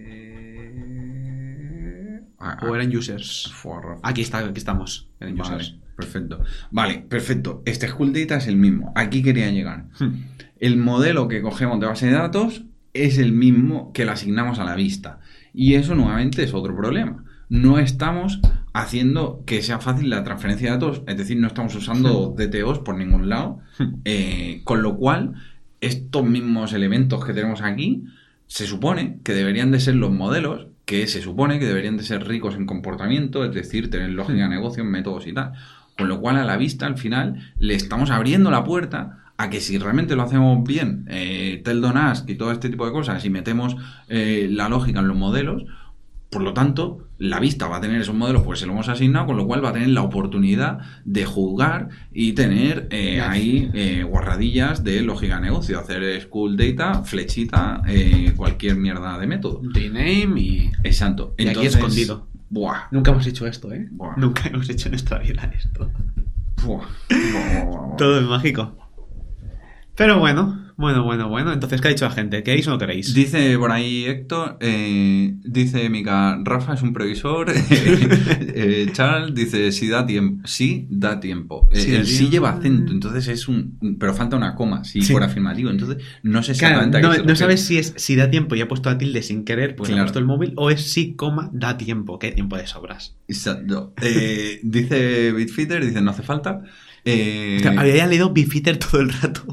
O eran users. Aquí estamos. En users. Vale, perfecto. Vale, perfecto. Este school data es el mismo. Aquí quería llegar. El modelo que cogemos de base de datos es el mismo que le asignamos a la vista. Y eso nuevamente es otro problema. No estamos haciendo que sea fácil la transferencia de datos, es decir, no estamos usando DTOs por ningún lado, con lo cual estos mismos elementos que tenemos aquí se supone que deberían de ser los modelos, que se supone que deberían de ser ricos en comportamiento, es decir, tener lógica de negocio, métodos y tal, con lo cual a la vista al final le estamos abriendo la puerta a que si realmente lo hacemos bien, Teldon Ask y todo este tipo de cosas, y metemos la lógica en los modelos, por lo tanto, la vista va a tener esos modelos porque se lo hemos asignado, con lo cual va a tener la oportunidad de jugar y tener ahí guarradillas de lógica de negocio, hacer school data, flechita, cualquier mierda de método. Rename y... Exacto. Y entonces, aquí escondido. Buah. Nunca hemos hecho esto, ¿eh? Buah. Nunca hemos hecho en nuestra vida esto. Buah, buah, buah, buah. Todo es mágico. Pero bueno. Entonces, ¿qué ha dicho la gente? ¿Queréis o no queréis? Dice por ahí Héctor, dice Mica, Rafa es un previsor. Charles dice, sí da tiempo. Sí da tiempo. El sí lleva acento, entonces es un... Pero falta una coma, si fuera afirmativo. Entonces no sé exactamente claro, a qué se no sabes si es si da tiempo y ha puesto la tilde sin querer, pues Claro. ha puesto el móvil, o es sí, coma, da tiempo, que hay tiempo de sobras. Exacto. Dice Bitfitter, dice, no hace falta. Había leído Bifitter todo el rato.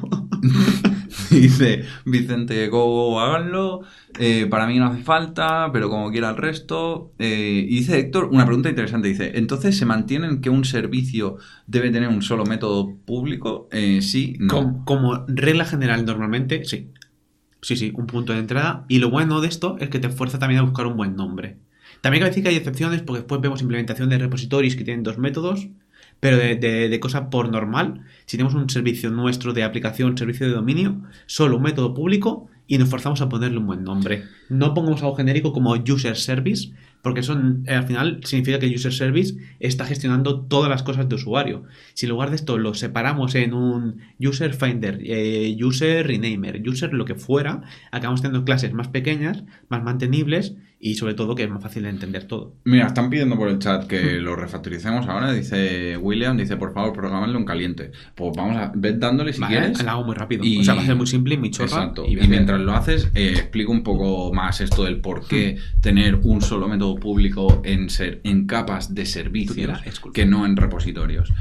Dice Vicente, go, háganlo. Para mí no hace falta, pero como quiera el resto. Y dice Héctor, una pregunta interesante. Dice, ¿entonces se mantienen que un servicio debe tener un solo método público? Sí, no. Como regla general, normalmente, sí. Sí, un punto de entrada. Y lo bueno de esto es que te fuerza también a buscar un buen nombre. También hay que decir que hay excepciones, porque después vemos implementación de repositorios que tienen 2 métodos. Pero de cosa por normal, si tenemos un servicio nuestro de aplicación, servicio de dominio, solo un método público y nos forzamos a ponerle un buen nombre. No pongamos algo genérico como User Service, porque eso al final significa que User Service está gestionando todas las cosas de usuario. Si en lugar de esto lo separamos en un User Finder, User Renamer, User lo que fuera, acabamos teniendo clases más pequeñas, más mantenibles y sobre todo que es más fácil de entender todo. Mira, están pidiendo por el chat que lo refactoricemos ahora. Dice William, dice, por favor, programadlo en caliente. Pues vamos a ver dándole si quieres. Lo hago muy rápido. O sea, va a ser muy simple y muy chorra. Exacto. Y mientras lo haces, explico un poco más esto del por qué tener un solo método público en capas de servicios que no en repositorios.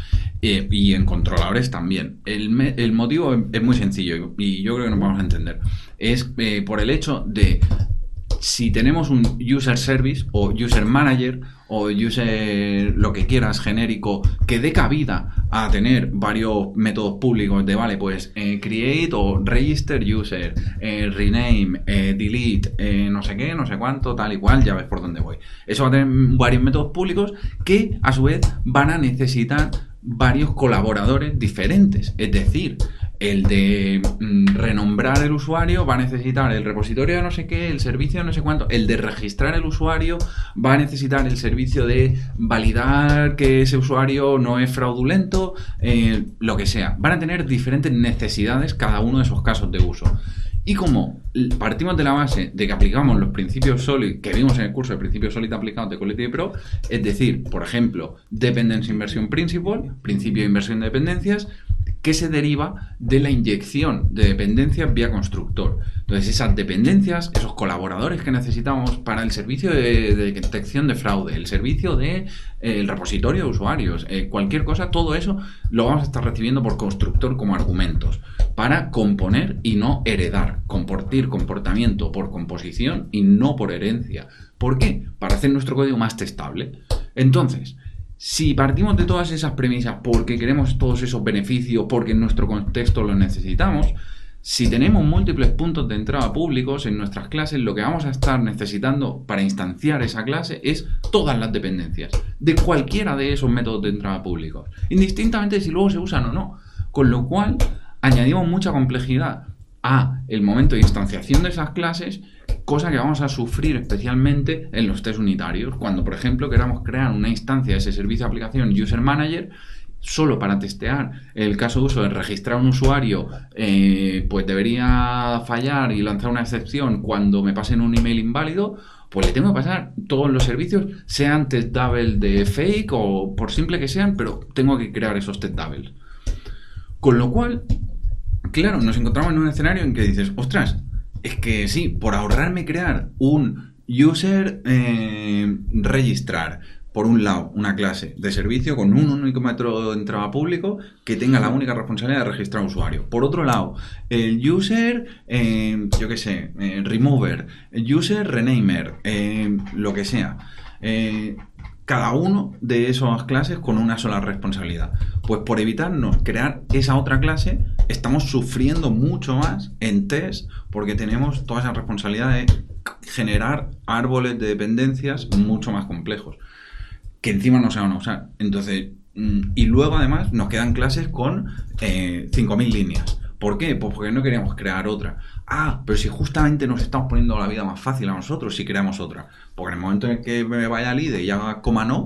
Y en controladores también. El motivo es muy sencillo y yo creo que nos vamos a entender. Es por el hecho de... Si tenemos un user service o user manager o user lo que quieras genérico que dé cabida a tener varios métodos públicos de vale pues create o register user, rename, delete, no sé qué, no sé cuánto, tal y cual, ya ves por dónde voy. Eso va a tener varios métodos públicos que a su vez van a necesitar varios colaboradores diferentes, es decir, el de renombrar el usuario va a necesitar el repositorio de no sé qué, el servicio de no sé cuánto, el de registrar el usuario va a necesitar el servicio de validar que ese usuario no es fraudulento, lo que sea. Van a tener diferentes necesidades cada uno de esos casos de uso. Y como partimos de la base de que aplicamos los principios SOLID que vimos en el curso de principios SOLID aplicados de Collective Pro, es decir, por ejemplo, Dependency Inversion Principle, principio de inversión de dependencias, que se deriva de la inyección de dependencias vía constructor. Entonces, esas dependencias, esos colaboradores que necesitamos para el servicio de detección de fraude, el servicio de el repositorio de usuarios, cualquier cosa, todo eso lo vamos a estar recibiendo por constructor como argumentos para componer y no heredar, compartir comportamiento por composición y no por herencia. ¿Por qué? Para hacer nuestro código más testable. Entonces, si partimos de todas esas premisas porque queremos todos esos beneficios, porque en nuestro contexto los necesitamos, si tenemos múltiples puntos de entrada públicos en nuestras clases, lo que vamos a estar necesitando para instanciar esa clase es todas las dependencias de cualquiera de esos métodos de entrada públicos, indistintamente de si luego se usan o no. Con lo cual, añadimos mucha complejidad a el momento de instanciación de esas clases, cosa que vamos a sufrir especialmente en los test unitarios, cuando por ejemplo queramos crear una instancia de ese servicio de aplicación User Manager solo para testear el caso de uso de registrar un usuario, pues debería fallar y lanzar una excepción cuando me pasen un email inválido, pues le tengo que pasar todos los servicios, sean test double de fake o por simple que sean, pero tengo que crear esos test doubles. Con lo cual, claro, nos encontramos en un escenario en que dices, ostras, es que sí, por ahorrarme crear un user registrar, por un lado, una clase de servicio con un único método de entrada público que tenga la única responsabilidad de registrar usuario. Por otro lado, el user, remover, el user renamer, lo que sea. Cada uno de esas clases con una sola responsabilidad. Pues por evitarnos crear esa otra clase, estamos sufriendo mucho más en test porque tenemos toda esa responsabilidad de generar árboles de dependencias mucho más complejos, que encima no se van a usar. Entonces, y luego además nos quedan clases con 5.000 líneas. ¿Por qué? Pues porque no queríamos crear otra. Ah, pero si justamente nos estamos poniendo la vida más fácil a nosotros si creamos otra. Porque en el momento en que me vaya al IDE y haga coma no,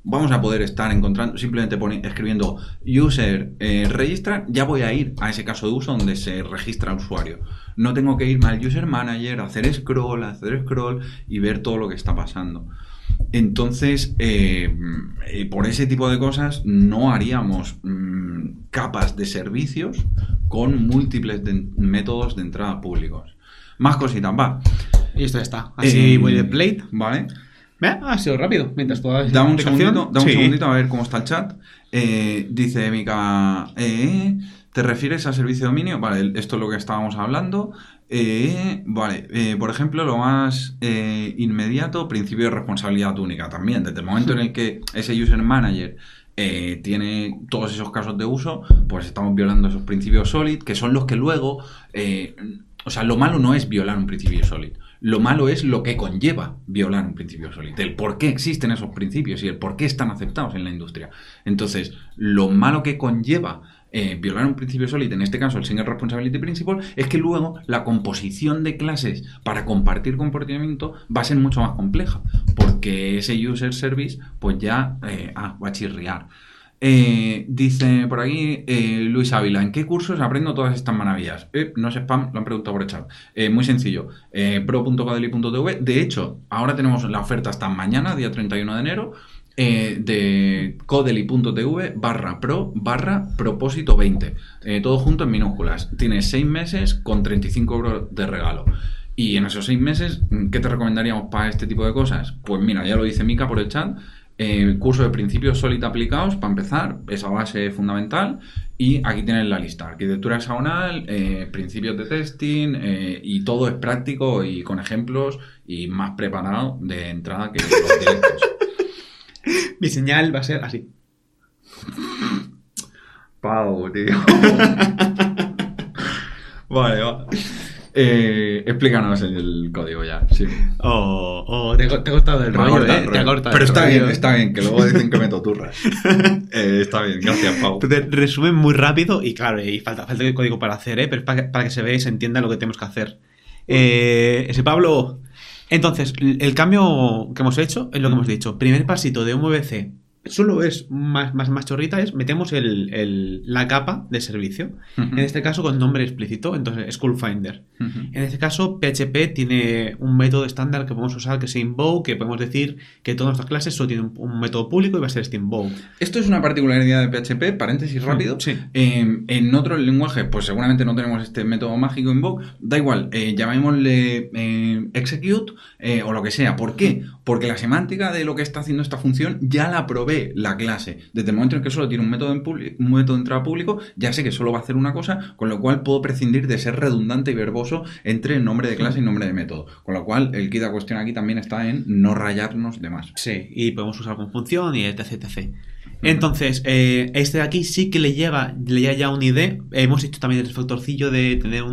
vamos a poder estar encontrando, simplemente escribiendo user registra, ya voy a ir a ese caso de uso donde se registra el usuario. No tengo que irme al user manager, hacer scroll y ver todo lo que está pasando. Entonces, por ese tipo de cosas no haríamos capas de servicios con múltiples métodos de entrada públicos. Más cositas, va. Y esto ya está. Así boilerplate. Vale. Ha sido rápido. Mientras toda Dame un segundito a ver cómo está el chat. Dice Mika, ¿te refieres a servicio de dominio? Vale, esto es lo que estábamos hablando. Vale, por ejemplo, lo más inmediato, principio de responsabilidad única también. Desde el momento en el que ese user manager tiene todos esos casos de uso, pues estamos violando esos principios SOLID, que son los que luego... o sea, lo malo no es violar un principio SOLID. Lo malo es lo que conlleva violar un principio SOLID, el por qué existen esos principios y el por qué están aceptados en la industria. Entonces, lo malo que conlleva violar un principio SOLID, en este caso el Single Responsibility Principle, es que luego la composición de clases para compartir comportamiento va a ser mucho más compleja, porque ese user service pues ya va a chirriar. Dice por aquí Luis Ávila, ¿en qué cursos aprendo todas estas maravillas? No es spam, lo han preguntado por el chat. Muy sencillo, pro.codely.tv. De hecho, ahora tenemos la oferta hasta mañana, día 31 de enero, de codely.tv/pro/propósito 20. Todo junto en minúsculas. Tienes 6 meses con 35 € de regalo. Y en esos 6 meses, ¿qué te recomendaríamos para este tipo de cosas? Pues mira, ya lo dice Mika por el chat. Curso de principios SOLID aplicados, para empezar, esa base fundamental. Y aquí tienes la lista: arquitectura hexagonal, principios de testing, y todo es práctico y con ejemplos y más preparado de entrada que los directos. Mi señal va a ser así. Pau, tío. Vale, va. Explícanos el código ya. Sí. Te ha cortado el rollo, te ha cortado. Pero está bien, que luego dicen que meto turras. Está bien, gracias, Pau. Entonces, resumen muy rápido y claro, y falta el código para hacer, pero para que se vea y se entienda lo que tenemos que hacer. Ese Pablo. Entonces, el cambio que hemos hecho es lo que hemos dicho. Primer pasito de un MVC. Solo es más chorrita, metemos la capa de servicio. En este caso con nombre explícito, entonces School Finder. En este caso PHP tiene un método estándar que podemos usar que es invoke, que podemos decir que todas nuestras clases solo tienen un método público y va a ser este invoke. Esto es una particularidad de PHP, paréntesis rápido. Sí. En otros lenguajes pues seguramente no tenemos este método mágico invoke, da igual, llamémosle execute o lo que sea. ¿Por qué? Porque la semántica de lo que está haciendo esta función ya la probé la clase. Desde el momento en que solo tiene un método de entrada público, ya sé que solo va a hacer una cosa, con lo cual puedo prescindir de ser redundante y verboso entre el nombre de clase y nombre de método. Con lo cual, el kit de cuestión aquí también está en no rayarnos de más. Sí, y podemos usar con función y etc. Entonces, este de aquí sí que le lleva ya un ID. Hemos hecho también el factorcillo de tener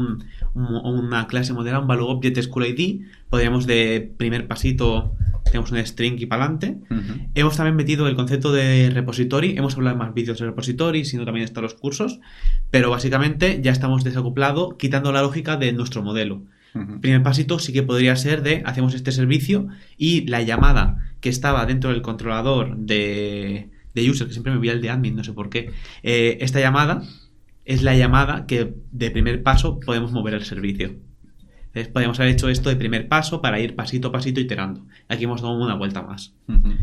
una clase modelada, un value object school ID. Podríamos de primer pasito, tenemos un string y para adelante. Hemos también metido el concepto de repository. Hemos hablado en más vídeos de repository, sino también están los cursos. Pero básicamente ya estamos desacoplado, quitando la lógica de nuestro modelo. Primer pasito sí que podría ser hacemos este servicio y la llamada que estaba dentro del controlador de user, que siempre me voy al de admin, no sé por qué. Esta llamada es la llamada que de primer paso podemos mover el servicio. Entonces podríamos haber hecho esto de primer paso para ir pasito a pasito iterando. Aquí hemos dado una vuelta más.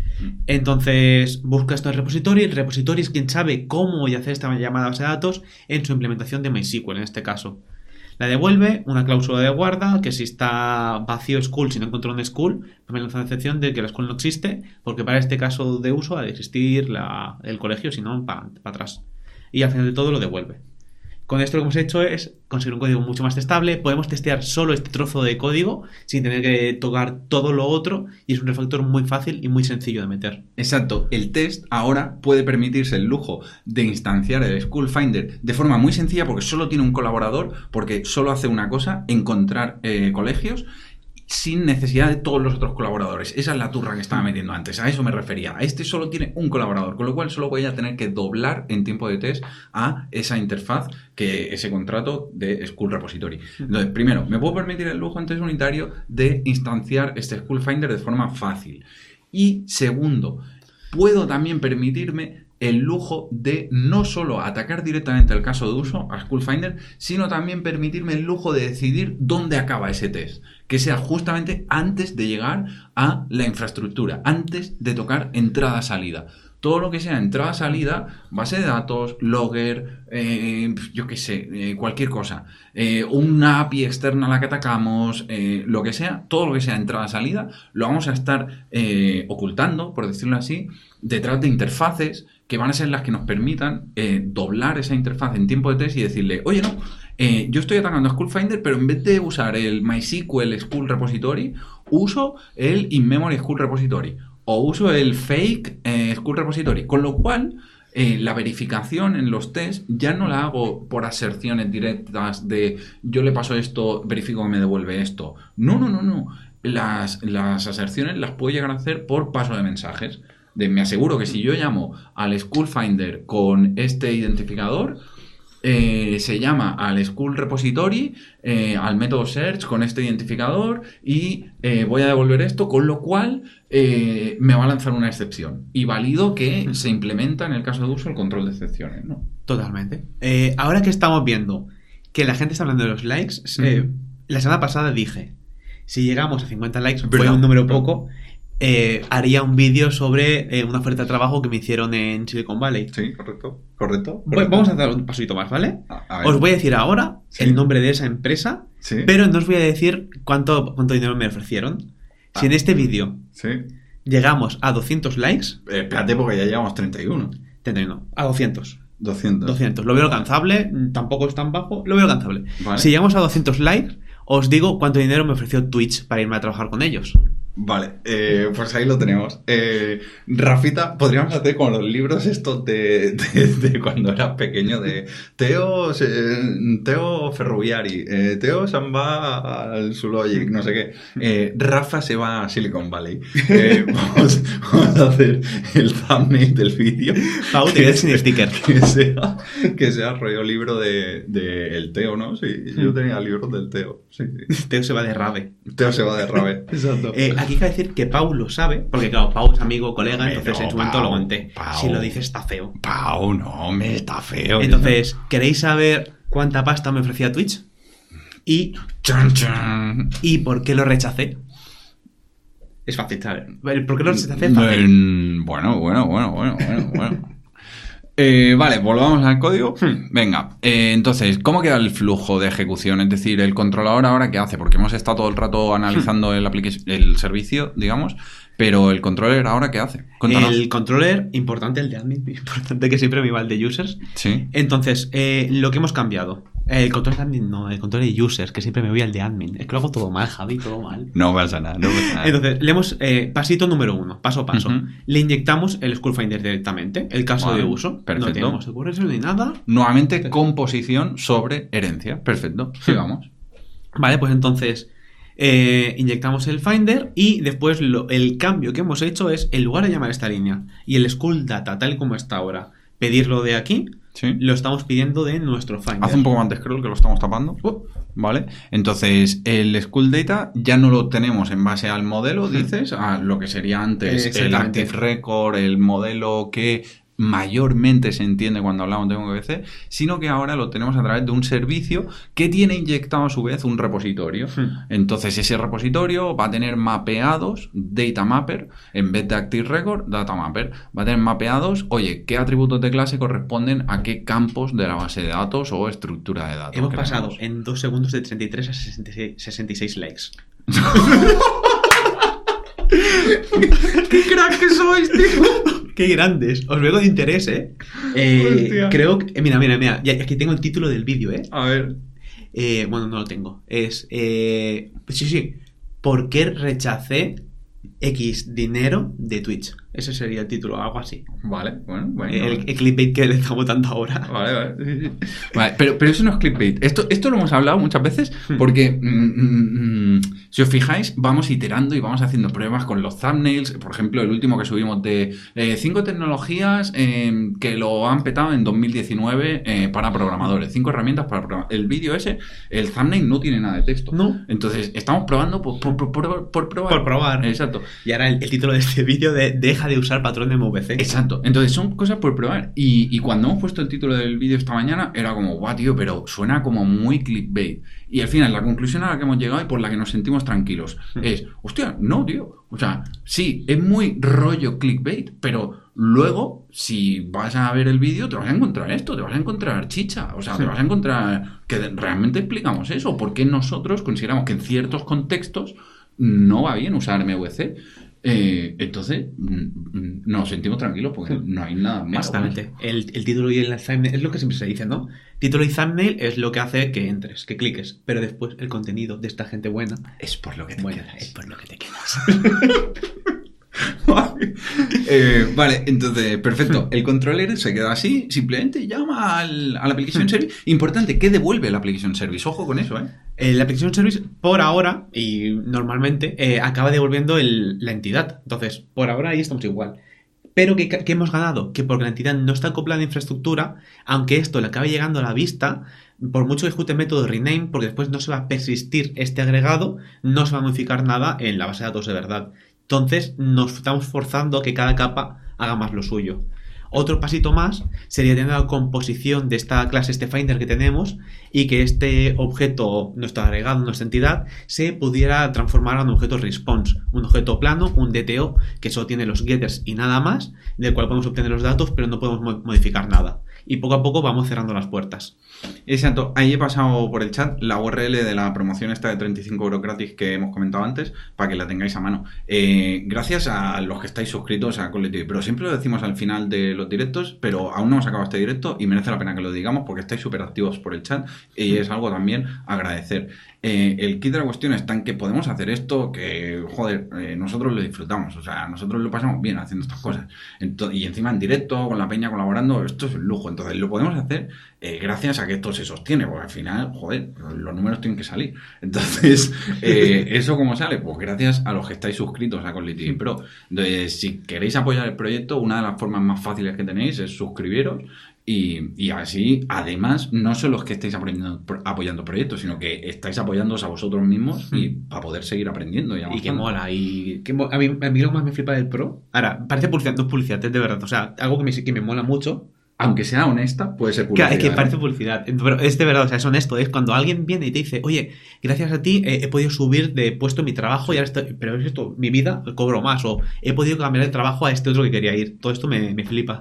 Entonces busca esto en repository. El repository es quien sabe cómo voy a hacer esta llamada a base de datos en su implementación de MySQL en este caso. La devuelve, una cláusula de guarda, que si está vacío school, si no encuentro un school, pues me lanza la excepción de que la school no existe, porque para este caso de uso ha de existir el colegio, si no, para atrás. Y al final de todo lo devuelve. Con esto lo que hemos hecho es conseguir un código mucho más estable. Podemos testear solo este trozo de código sin tener que tocar todo lo otro, y es un refactor muy fácil y muy sencillo de meter. Exacto. El test ahora puede permitirse el lujo de instanciar el School Finder de forma muy sencilla porque solo tiene un colaborador, porque solo hace una cosa: encontrar colegios, sin necesidad de todos los otros colaboradores. Esa es la turra que estaba metiendo antes, a eso me refería. Este solo tiene un colaborador, con lo cual solo voy a tener que doblar en tiempo de test a esa interfaz, que ese contrato de School Repository. Entonces, primero, me puedo permitir el lujo en test unitario de instanciar este School Finder de forma fácil. Y segundo, puedo también permitirme el lujo de no solo atacar directamente el caso de uso a SchoolFinder, sino también permitirme el lujo de decidir dónde acaba ese test, que sea justamente antes de llegar a la infraestructura, antes de tocar entrada-salida. Todo lo que sea entrada-salida, base de datos, logger, yo qué sé, cualquier cosa, una API externa a la que atacamos, lo que sea, todo lo que sea entrada-salida, lo vamos a estar ocultando, por decirlo así, detrás de interfaces que van a ser las que nos permitan doblar esa interfaz en tiempo de test y decirle, oye, no, yo estoy atacando a SchoolFinder, pero en vez de usar el MySQL School Repository, uso el In-Memory School Repository o uso el fake School Repository, con lo cual la verificación en los tests ya no la hago por aserciones directas de yo le paso esto, verifico que me devuelve esto. No. Las aserciones las puedo llegar a hacer por paso de mensajes. Me aseguro que si yo llamo al SchoolFinder con este identificador, se llama al School Repository, al método search con este identificador y voy a devolver esto, con lo cual me va a lanzar una excepción. Y valido que se implementa en el caso de uso el control de excepciones, ¿no? Totalmente. Ahora que estamos viendo que la gente está hablando de los likes, la semana pasada dije, si llegamos a 50 likes, fue un número poco, haría un vídeo sobre una oferta de trabajo que me hicieron en Silicon Valley. Sí, correcto. Vamos a dar un pasito más, ¿vale? Os voy a decir ahora el nombre de esa empresa, pero no os voy a decir cuánto dinero me ofrecieron. Si en este vídeo llegamos a 200 likes... espérate, porque ya llevamos 31. A 200. 200. Lo veo alcanzable, tampoco es tan bajo, lo veo alcanzable. Vale. Si llegamos a 200 likes, os digo cuánto dinero me ofreció Twitch para irme a trabajar con ellos. Vale, pues ahí lo tenemos. Rafita, podríamos hacer como los libros estos de cuando eras pequeño, de Teo Ferroviari, Teo se va al Zulogic, no sé qué. Rafa se va a Silicon Valley. Vamos a hacer el thumbnail del vídeo. Pau, te quedas sin sticker. Que sea rollo libro de el Teo, ¿no? Sí, yo tenía libros del Teo. Sí. Teo se va de rave. Exacto. Aquí hay que decir que Pau lo sabe, porque claro, Pau es amigo, colega, entonces en su momento lo aguanté. Si lo dices está feo. Pau, no, me está feo. Entonces, ¿queréis saber cuánta pasta me ofrecía Twitch? ¿Y por qué lo rechacé? Es fácil saber. ¿Por qué lo rechacé? Fácil. Bueno. Vale, volvamos al código. Venga, entonces, ¿cómo queda el flujo de ejecución? Es decir, el controlador ahora ¿qué hace? Porque hemos estado todo el rato analizando el servicio, digamos, pero el controller ahora ¿qué hace? Cuéntanos. El controller, importante el de admin, importante que siempre me va el de users. Sí. Entonces, lo que hemos cambiado. El control de admin no, el control de users, que siempre me voy al de admin. Es que lo hago todo mal, Javi, todo mal. No pasa nada. Entonces, le hemos, pasito número 1, paso a paso. Le inyectamos el SchoolFinder directamente, el caso de uso. Perfecto. No tenemos securos ni nada. Nuevamente, composición sobre herencia. Perfecto, sigamos. Vale, pues entonces inyectamos el Finder y después el cambio que hemos hecho es, en lugar de llamar esta línea y el School Data tal como está ahora, pedirlo de aquí, lo estamos pidiendo de nuestro Finder. Haz un poco más de scroll que lo estamos tapando. Vale. Entonces, el School Data ya no lo tenemos en base al modelo, dices, a lo que sería antes el Active Record, el modelo que mayormente se entiende cuando hablamos de MVC, sino que ahora lo tenemos a través de un servicio que tiene inyectado a su vez un repositorio. Entonces ese repositorio va a tener mapeados Data Mapper, en vez de Active Record, Data Mapper. Va a tener mapeados, oye, qué atributos de clase corresponden a qué campos de la base de datos o estructura de datos. Hemos pasado en 2 segundos de 33 a 66 likes. ¡Qué crack que sois, tío! ¡Qué grandes! Os veo de interés, creo que... Mira. Ya, aquí tengo el título del vídeo, A ver. Bueno, no lo tengo. Es... Sí. ¿Por qué rechacé X dinero de Twitch? Ese sería el título, algo así. Vale, bueno. El clickbait que le estamos dando ahora. Vale. Vale, pero eso no es clickbait. Esto lo hemos hablado muchas veces porque, si os fijáis, vamos iterando y vamos haciendo pruebas con los thumbnails. Por ejemplo, el último que subimos de 5 tecnologías que lo han petado en 2019 para programadores. 5 herramientas para programadores. El vídeo ese, el thumbnail no tiene nada de texto. No. Entonces, estamos probando por probar. Por probar. Exacto. Y ahora el título de este vídeo deja deja de usar patrón de MVC. Exacto. Entonces son cosas por probar. Y cuando hemos puesto el título del vídeo esta mañana, era como, guau, tío, pero suena como muy clickbait. Y al final, la conclusión a la que hemos llegado y por la que nos sentimos tranquilos es, hostia, no, tío. O sea, sí, es muy rollo clickbait, pero luego, si vas a ver el vídeo, te vas a encontrar esto, te vas a encontrar chicha. O sea, te vas a encontrar que realmente explicamos eso. Porque nosotros consideramos que en ciertos contextos no va bien usar MVC. Entonces nos sentimos tranquilos porque no hay nada malo. Exactamente. El título y el thumbnail es lo que siempre se dice, ¿no? Título y thumbnail es lo que hace que entres, que cliques, pero después el contenido de esta gente buena es por lo que te quedas. Es por lo que te quedas. Vale, entonces, perfecto. El controller se queda así, simplemente llama al Application Service. Importante, ¿qué devuelve el Application Service? Ojo con eso, ¿eh? El Application Service, por ahora, y normalmente, acaba devolviendo la entidad. Entonces, por ahora ahí estamos igual. Pero ¿qué hemos ganado? Que porque la entidad no está acoplada a infraestructura, aunque esto le acabe llegando a la vista, por mucho que ejecute el método rename, porque después no se va a persistir este agregado, no se va a modificar nada en la base de datos de verdad. Entonces nos estamos forzando a que cada capa haga más lo suyo. Otro pasito más sería tener la composición de esta clase, este finder que tenemos, y que este objeto, nuestro agregado, nuestra entidad, se pudiera transformar en un objeto response, un objeto plano, un DTO, que solo tiene los getters y nada más, del cual podemos obtener los datos, pero no podemos modificar nada. Y poco a poco vamos cerrando las puertas. Exacto. Ahí he pasado por el chat la URL de la promoción esta de 35 € gratis que hemos comentado antes, para que la tengáis a mano. Gracias a los que estáis suscritos a Call of Duty, pero siempre lo decimos al final de los directos, pero aún no hemos acabado este directo y merece la pena que lo digamos porque estáis súper activos por el chat y es algo también agradecer. El kit de la cuestión está en que podemos hacer esto que, joder, nosotros lo disfrutamos, o sea, nosotros lo pasamos bien haciendo estas cosas. Y encima en directo, con la peña colaborando, esto es un lujo. Entonces lo podemos hacer gracias a que esto se sostiene, porque al final, joder, los números tienen que salir. Entonces, ¿eso cómo sale? Pues gracias a los que estáis suscritos a Call of Duty Pro. Entonces, si queréis apoyar el proyecto, una de las formas más fáciles que tenéis es suscribiros. Y así, además, no solo es que estáis apoyando proyectos, sino que estáis apoyándoos a vosotros mismos y para poder seguir aprendiendo. Y que mola. A mí lo que más me flipa del Pro... Ahora, parece publicidad, no es publicidad, es de verdad. O sea, algo que me mola mucho. Aunque sea honesta, puede ser publicidad. Que parece publicidad. Pero es de verdad, o sea, es honesto. Es cuando alguien viene y te dice, oye, gracias a ti he podido subir de puesto mi trabajo y ahora pero es esto, mi vida, cobro más. O he podido cambiar de trabajo a este otro que quería ir. Todo esto me flipa.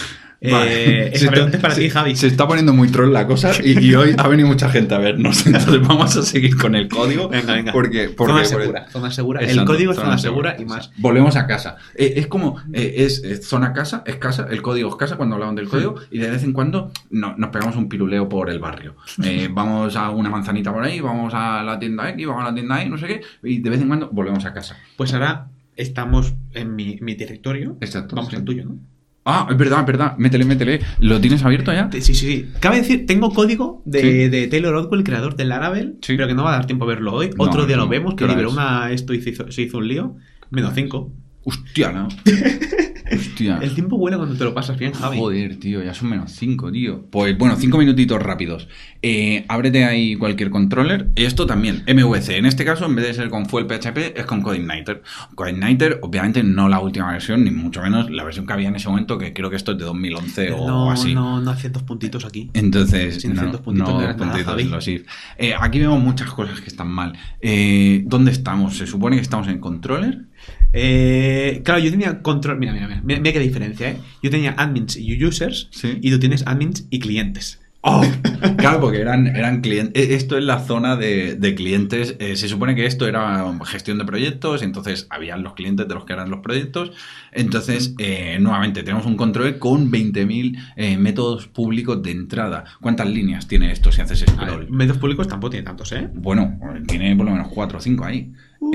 Vale. Esa pregunta es para ti, Javi. Se está poniendo muy troll la cosa y hoy ha venido mucha gente a vernos. Entonces vamos a seguir con el código. Venga. Porque zona segura. El código es zona segura y más. Volvemos a casa. Es como, es zona casa, es casa, el código es casa cuando hablamos del código y de vez en cuando nos pegamos un piruleo por el barrio. Vamos a una manzanita por ahí, vamos a la tienda X, vamos a la tienda Y, no sé qué, y de vez en cuando volvemos a casa. Pues ahora estamos en mi territorio. Exacto. Vamos al tuyo, ¿no? Ah, es verdad. Métele. ¿Lo tienes abierto ya? Sí. Cabe decir, tengo código de Taylor Otwell, creador del Laravel, pero que no va a dar tiempo a verlo hoy. Otro día lo vemos, que liberó esto y se hizo un lío. -5. Hostia, ¿no? Hostia. El tiempo vuela cuando te lo pasas bien, Javi. Joder, tío, ya son -5, tío. Pues bueno, 5 minutitos rápidos. Ábrete ahí cualquier controller. Esto también, MVC. En este caso, en vez de ser con Fuel PHP, es con CodeIgniter. CodeIgniter, obviamente, no la última versión, ni mucho menos la versión que había en ese momento, que creo que esto es de 2011 o así. No hacía 2 puntitos aquí. Entonces, sin no, puntitos no nada, puntitos Javi. en los if. Aquí vemos muchas cosas que están mal. ¿Dónde estamos? Se supone que estamos en controller. Claro, yo tenía control. Mira qué diferencia, ¿eh? Yo tenía admins y users, ¿sí? Y tú tienes admins y clientes. ¡Oh! Claro, porque eran clientes. Esto es la zona de clientes. Se supone que esto era gestión de proyectos, entonces habían los clientes de los que eran los proyectos. Entonces, nuevamente, tenemos un control con 20.000 métodos públicos de entrada. ¿Cuántas líneas tiene esto si haces scroll? Métodos públicos tampoco tiene tantos, ¿eh? Bueno, tiene por lo menos 4 o 5 ahí.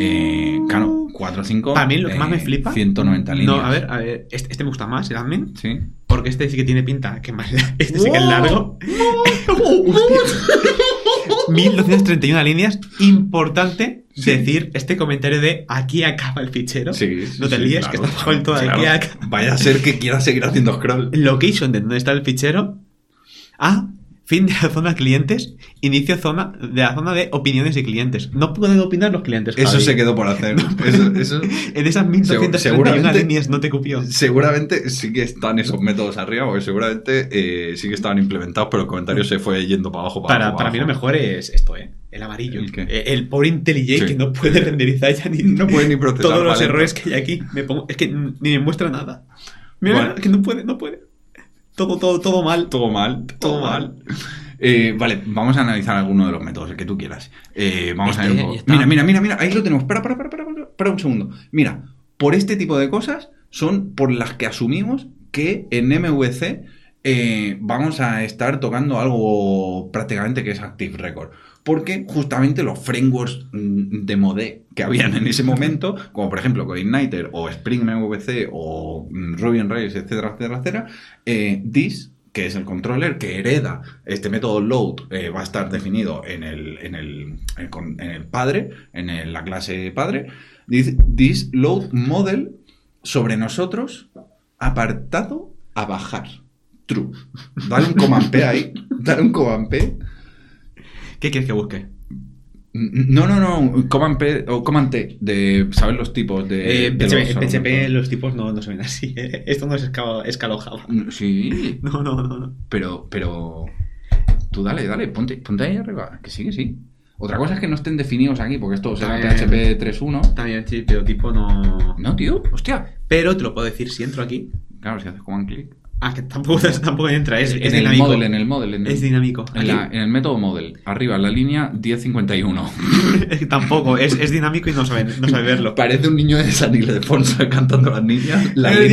Claro, 4 o 5. Para mí lo que más me flipa. 190 líneas. No, a ver, este me gusta más, el admin. Sí. Porque este sí que tiene pinta. Que más, este sí que es largo. 1231 líneas. Importante decir este comentario de aquí acaba el fichero. Sí, no te líes, claro, que estás con todo aquí acaba. Vaya a ser que quiera seguir haciendo scroll. Location de dónde está el fichero. fin de la zona clientes, inicio de la zona de opiniones de clientes. No pueden opinar los clientes, Javi. Eso se quedó por hacer. Eso... En esas 1231 líneas no te cupió. Seguramente sí que están esos métodos arriba, porque seguramente sí que estaban implementados, pero el comentario se fue yendo para abajo. Para mí lo mejor es esto, el amarillo. ¿El pobre IntelliJ que no puede renderizar ya no puede ni procesar todos los errores que hay aquí. Es que ni me muestra nada. Mira, que no puede. Todo mal. Todo mal. Vale, vamos a analizar alguno de los métodos, el que tú quieras. Vamos a ver un poco. Mira, ahí lo tenemos. Para un segundo. Mira, por este tipo de cosas son por las que asumimos que en MVC vamos a estar tocando algo prácticamente que es Active Record. Porque justamente los frameworks de Mode que habían en ese momento, como por ejemplo CodeIgniter o Spring MVC o Ruby on Rails, etcétera, this, que es el controller que hereda este método load, va a estar definido en el padre, en la clase padre, this load model sobre nosotros, apartado a bajar, true. Dale un command P ahí, ¿Qué quieres que busque? No. Command P o Command T, de saber los tipos de. En PHP los tipos no se ven así. Esto no es escalo Java. Sí. No. Pero. Tú dale, ponte ahí arriba. Que sí. Otra cosa es que no estén definidos aquí, porque esto será PHP 3.1. También, sí, pero tipo no. No, tío, hostia. Pero te lo puedo decir si entro aquí. Claro, si haces command click. Que tampoco entra, es dinámico. En el model. Es dinámico. En el método model, arriba, en la línea 1051. Tampoco, es dinámico y no sabe verlo. Parece un niño de San Ildefonso cantando a las niñas. El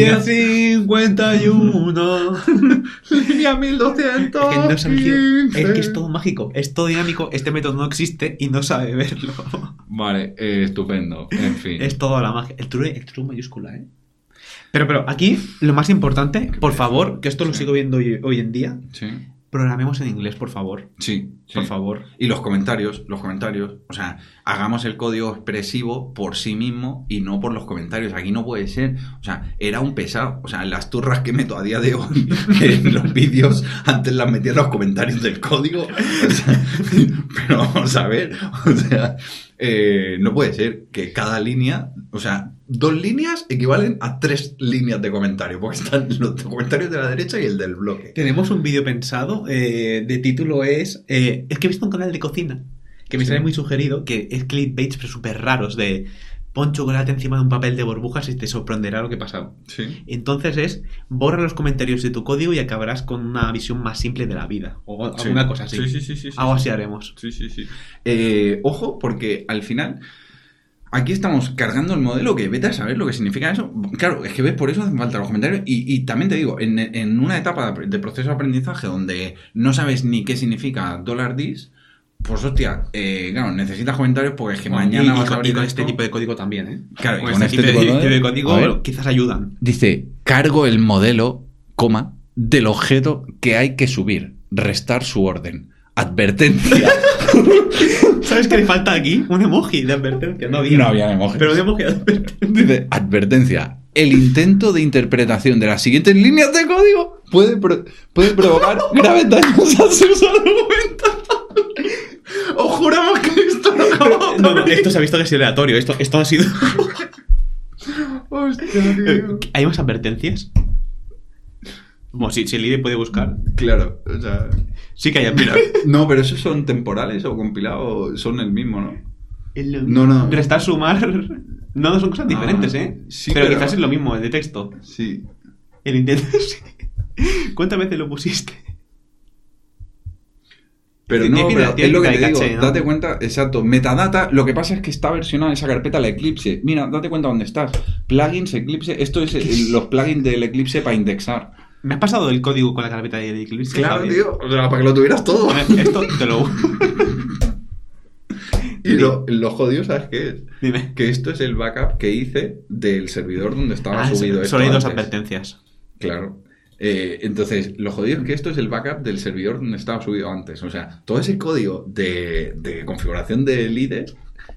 1051. Línea 1200. Es que es todo mágico, es todo dinámico. Este método no existe y no sabe verlo. Vale, estupendo. En fin. Es toda la magia. El true mayúscula, Pero aquí, lo más importante, por favor, que esto lo sigo viendo hoy en día, programemos en inglés, por favor. Sí. Por favor. Y los comentarios, o sea, hagamos el código expresivo por sí mismo y no por los comentarios. Aquí no puede ser. O sea, era un pesado. O sea, las turras que meto a día de hoy en los vídeos, antes las metía en los comentarios del código. O sea, pero vamos a ver. O sea, no puede ser que cada línea, o sea, 2 líneas equivalen a 3 líneas de comentario, porque están los comentarios de la derecha y el del bloque. Tenemos un vídeo pensado, de título es que he visto un canal de cocina que me sale muy sugerido, que es clickbaits pero súper raros, de pon chocolate encima de un papel de burbujas y te sorprenderá lo que ha pasado. Sí. Entonces borra los comentarios de tu código y acabarás con una visión más simple de la vida, o alguna cosa así. Sí. Algo así haremos. Sí. Ojo, porque al final aquí estamos cargando el modelo, que vete a saber lo que significa eso. Claro, es que ves, por eso hacen falta los comentarios. Y también te digo, en una etapa de proceso de aprendizaje donde no sabes ni qué significa $this, pues hostia, claro, necesitas comentarios porque es que mañana vas a abrir con este tipo de código también, Claro, con este tipo de código quizás ayudan. Dice, cargo el modelo, del objeto que hay que subir, restar su orden. Advertencia. ¿Sabes qué le falta aquí? Un emoji de advertencia. No había emoji. Pero un emoji de advertencia. Dice, advertencia. El intento de interpretación de las siguientes líneas de código puede provocar graves daños a sus argumentos. Os juramos que esto no acabó. No, esto se ha visto que es aleatorio. Esto ha sido... Hostia, tío. ¿Hay más advertencias? Como si el IDE puede buscar. Claro, o sea... Sí que hay advertencias. No, pero esos son temporales o compilados, son el mismo, ¿no? No. Restar, sumar... No, son cosas diferentes, Sí, pero quizás es lo mismo, el de texto. Sí. El intento... ¿Cuántas veces lo pusiste? Pero no, es lo que te digo, ¿no? Date cuenta, exacto, metadata, lo que pasa es que está versionada esa carpeta la Eclipse. Mira, date cuenta dónde estás. Plugins, Eclipse, esto es los plugins del Eclipse para indexar. ¿Me has pasado el código con la carpeta de Eclipse? Claro, tío, o sea, para que lo tuvieras todo. Esto te lo... Y lo jodido, ¿sabes qué es? Dime. Que esto es el backup que hice del servidor donde estaba subido esto. Solo hay 2 advertencias. Claro. Entonces, lo jodido es que esto es el backup del servidor donde estaba subido antes. O sea, todo ese código de configuración del IDE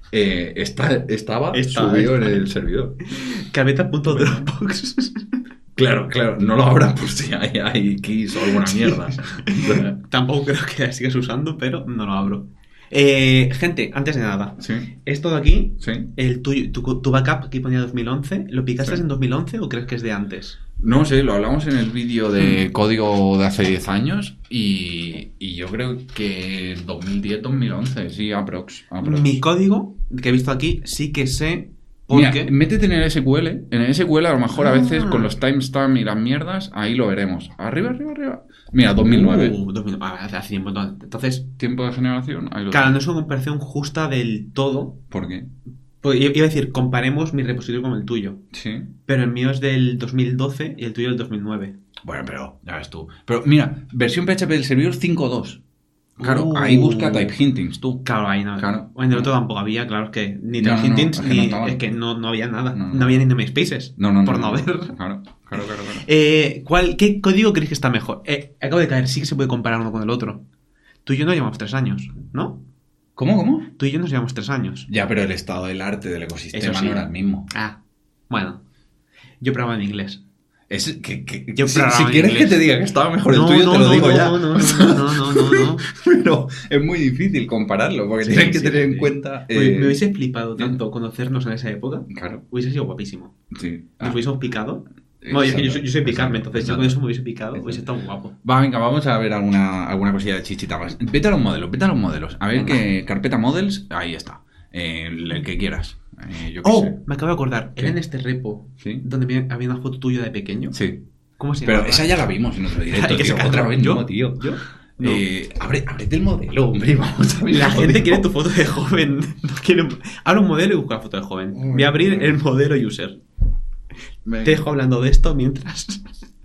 estaba subido en el servidor. Carpeta.dropbox. Claro, no lo abras por si hay keys o alguna mierda. Tampoco creo que la sigas usando, pero no lo abro. Gente, antes de nada, Sí. esto de aquí, Sí. el tu backup aquí ponía 2011, ¿lo picaste Sí. en 2011 o crees que es de antes? No sé, lo hablamos en el vídeo de código de hace 10 años y yo creo que 2010-2011, sí, aprox. Mi código que he visto aquí sí que sé Mira, porque... métete en el SQL. En el SQL a lo mejor a veces Ah. con los timestamps y las mierdas, ahí lo veremos. Arriba. Mira, 2009. 2009, hace tiempo. Entonces, Tiempo de generación, ahí lo claro, tengo. no es una comparación justa del todo. ¿Por qué? Pues iba a decir, comparemos mi repositorio con el tuyo. Sí. Pero el mío es del 2012 y el tuyo del 2009. Bueno, pero ya ves tú. Pero mira, versión PHP del servidor 5.2. Claro, ahí busca type hintings, tú. Claro, ahí no. Claro. En el otro tampoco había, claro, es que ni Ya, type hints, es que no ni. estaban. Es que no había nada. No. No había ni namespaces. No. Por no ver. Claro. ¿Qué código crees que está mejor? Acabo de caer, sí que se puede comparar uno con el otro. Tú y yo nos llevamos 3 años, ¿no? ¿Cómo? Tú y yo nos llevamos 3 años. Ya, pero el estado del arte del ecosistema Eso sí. no era el mismo. Ah, bueno. Yo programaba en inglés. Yo si programa en quieres inglés. que te diga que estaba mejor el tuyo, te lo digo ya. No. Pero es muy difícil compararlo, porque Sí, tienes que sí, tener sí. en cuenta... Me hubiese flipado tanto conocernos en esa época. Claro, Hubiese sido guapísimo. sí. Nos hubiésemos picado. Bueno, yo soy picarme, entonces yo con eso me hubiese picado. Hubiese estado guapo. Va, venga, vamos a ver alguna cosilla de chichita más. Vete a los modelos. A ver qué carpeta models, ahí está. El que quieras. Yo qué sé. Me acabo de acordar. ¿Qué? Era en este repo ¿Sí? donde había una foto tuya de pequeño. Sí. ¿Cómo se Pero llama? esa ya la vimos en otro directo, Hay que tío. sacarla. Otra vez ¿Yo? no, tío. ¿Yo? No. Ábrete el modelo, hombre. Vamos a ver. La el gente modelo. quiere tu foto de joven. No quiere... Abre un modelo y busca la foto de joven. Voy a abrir el modelo user. Venga. Te dejo hablando de esto mientras...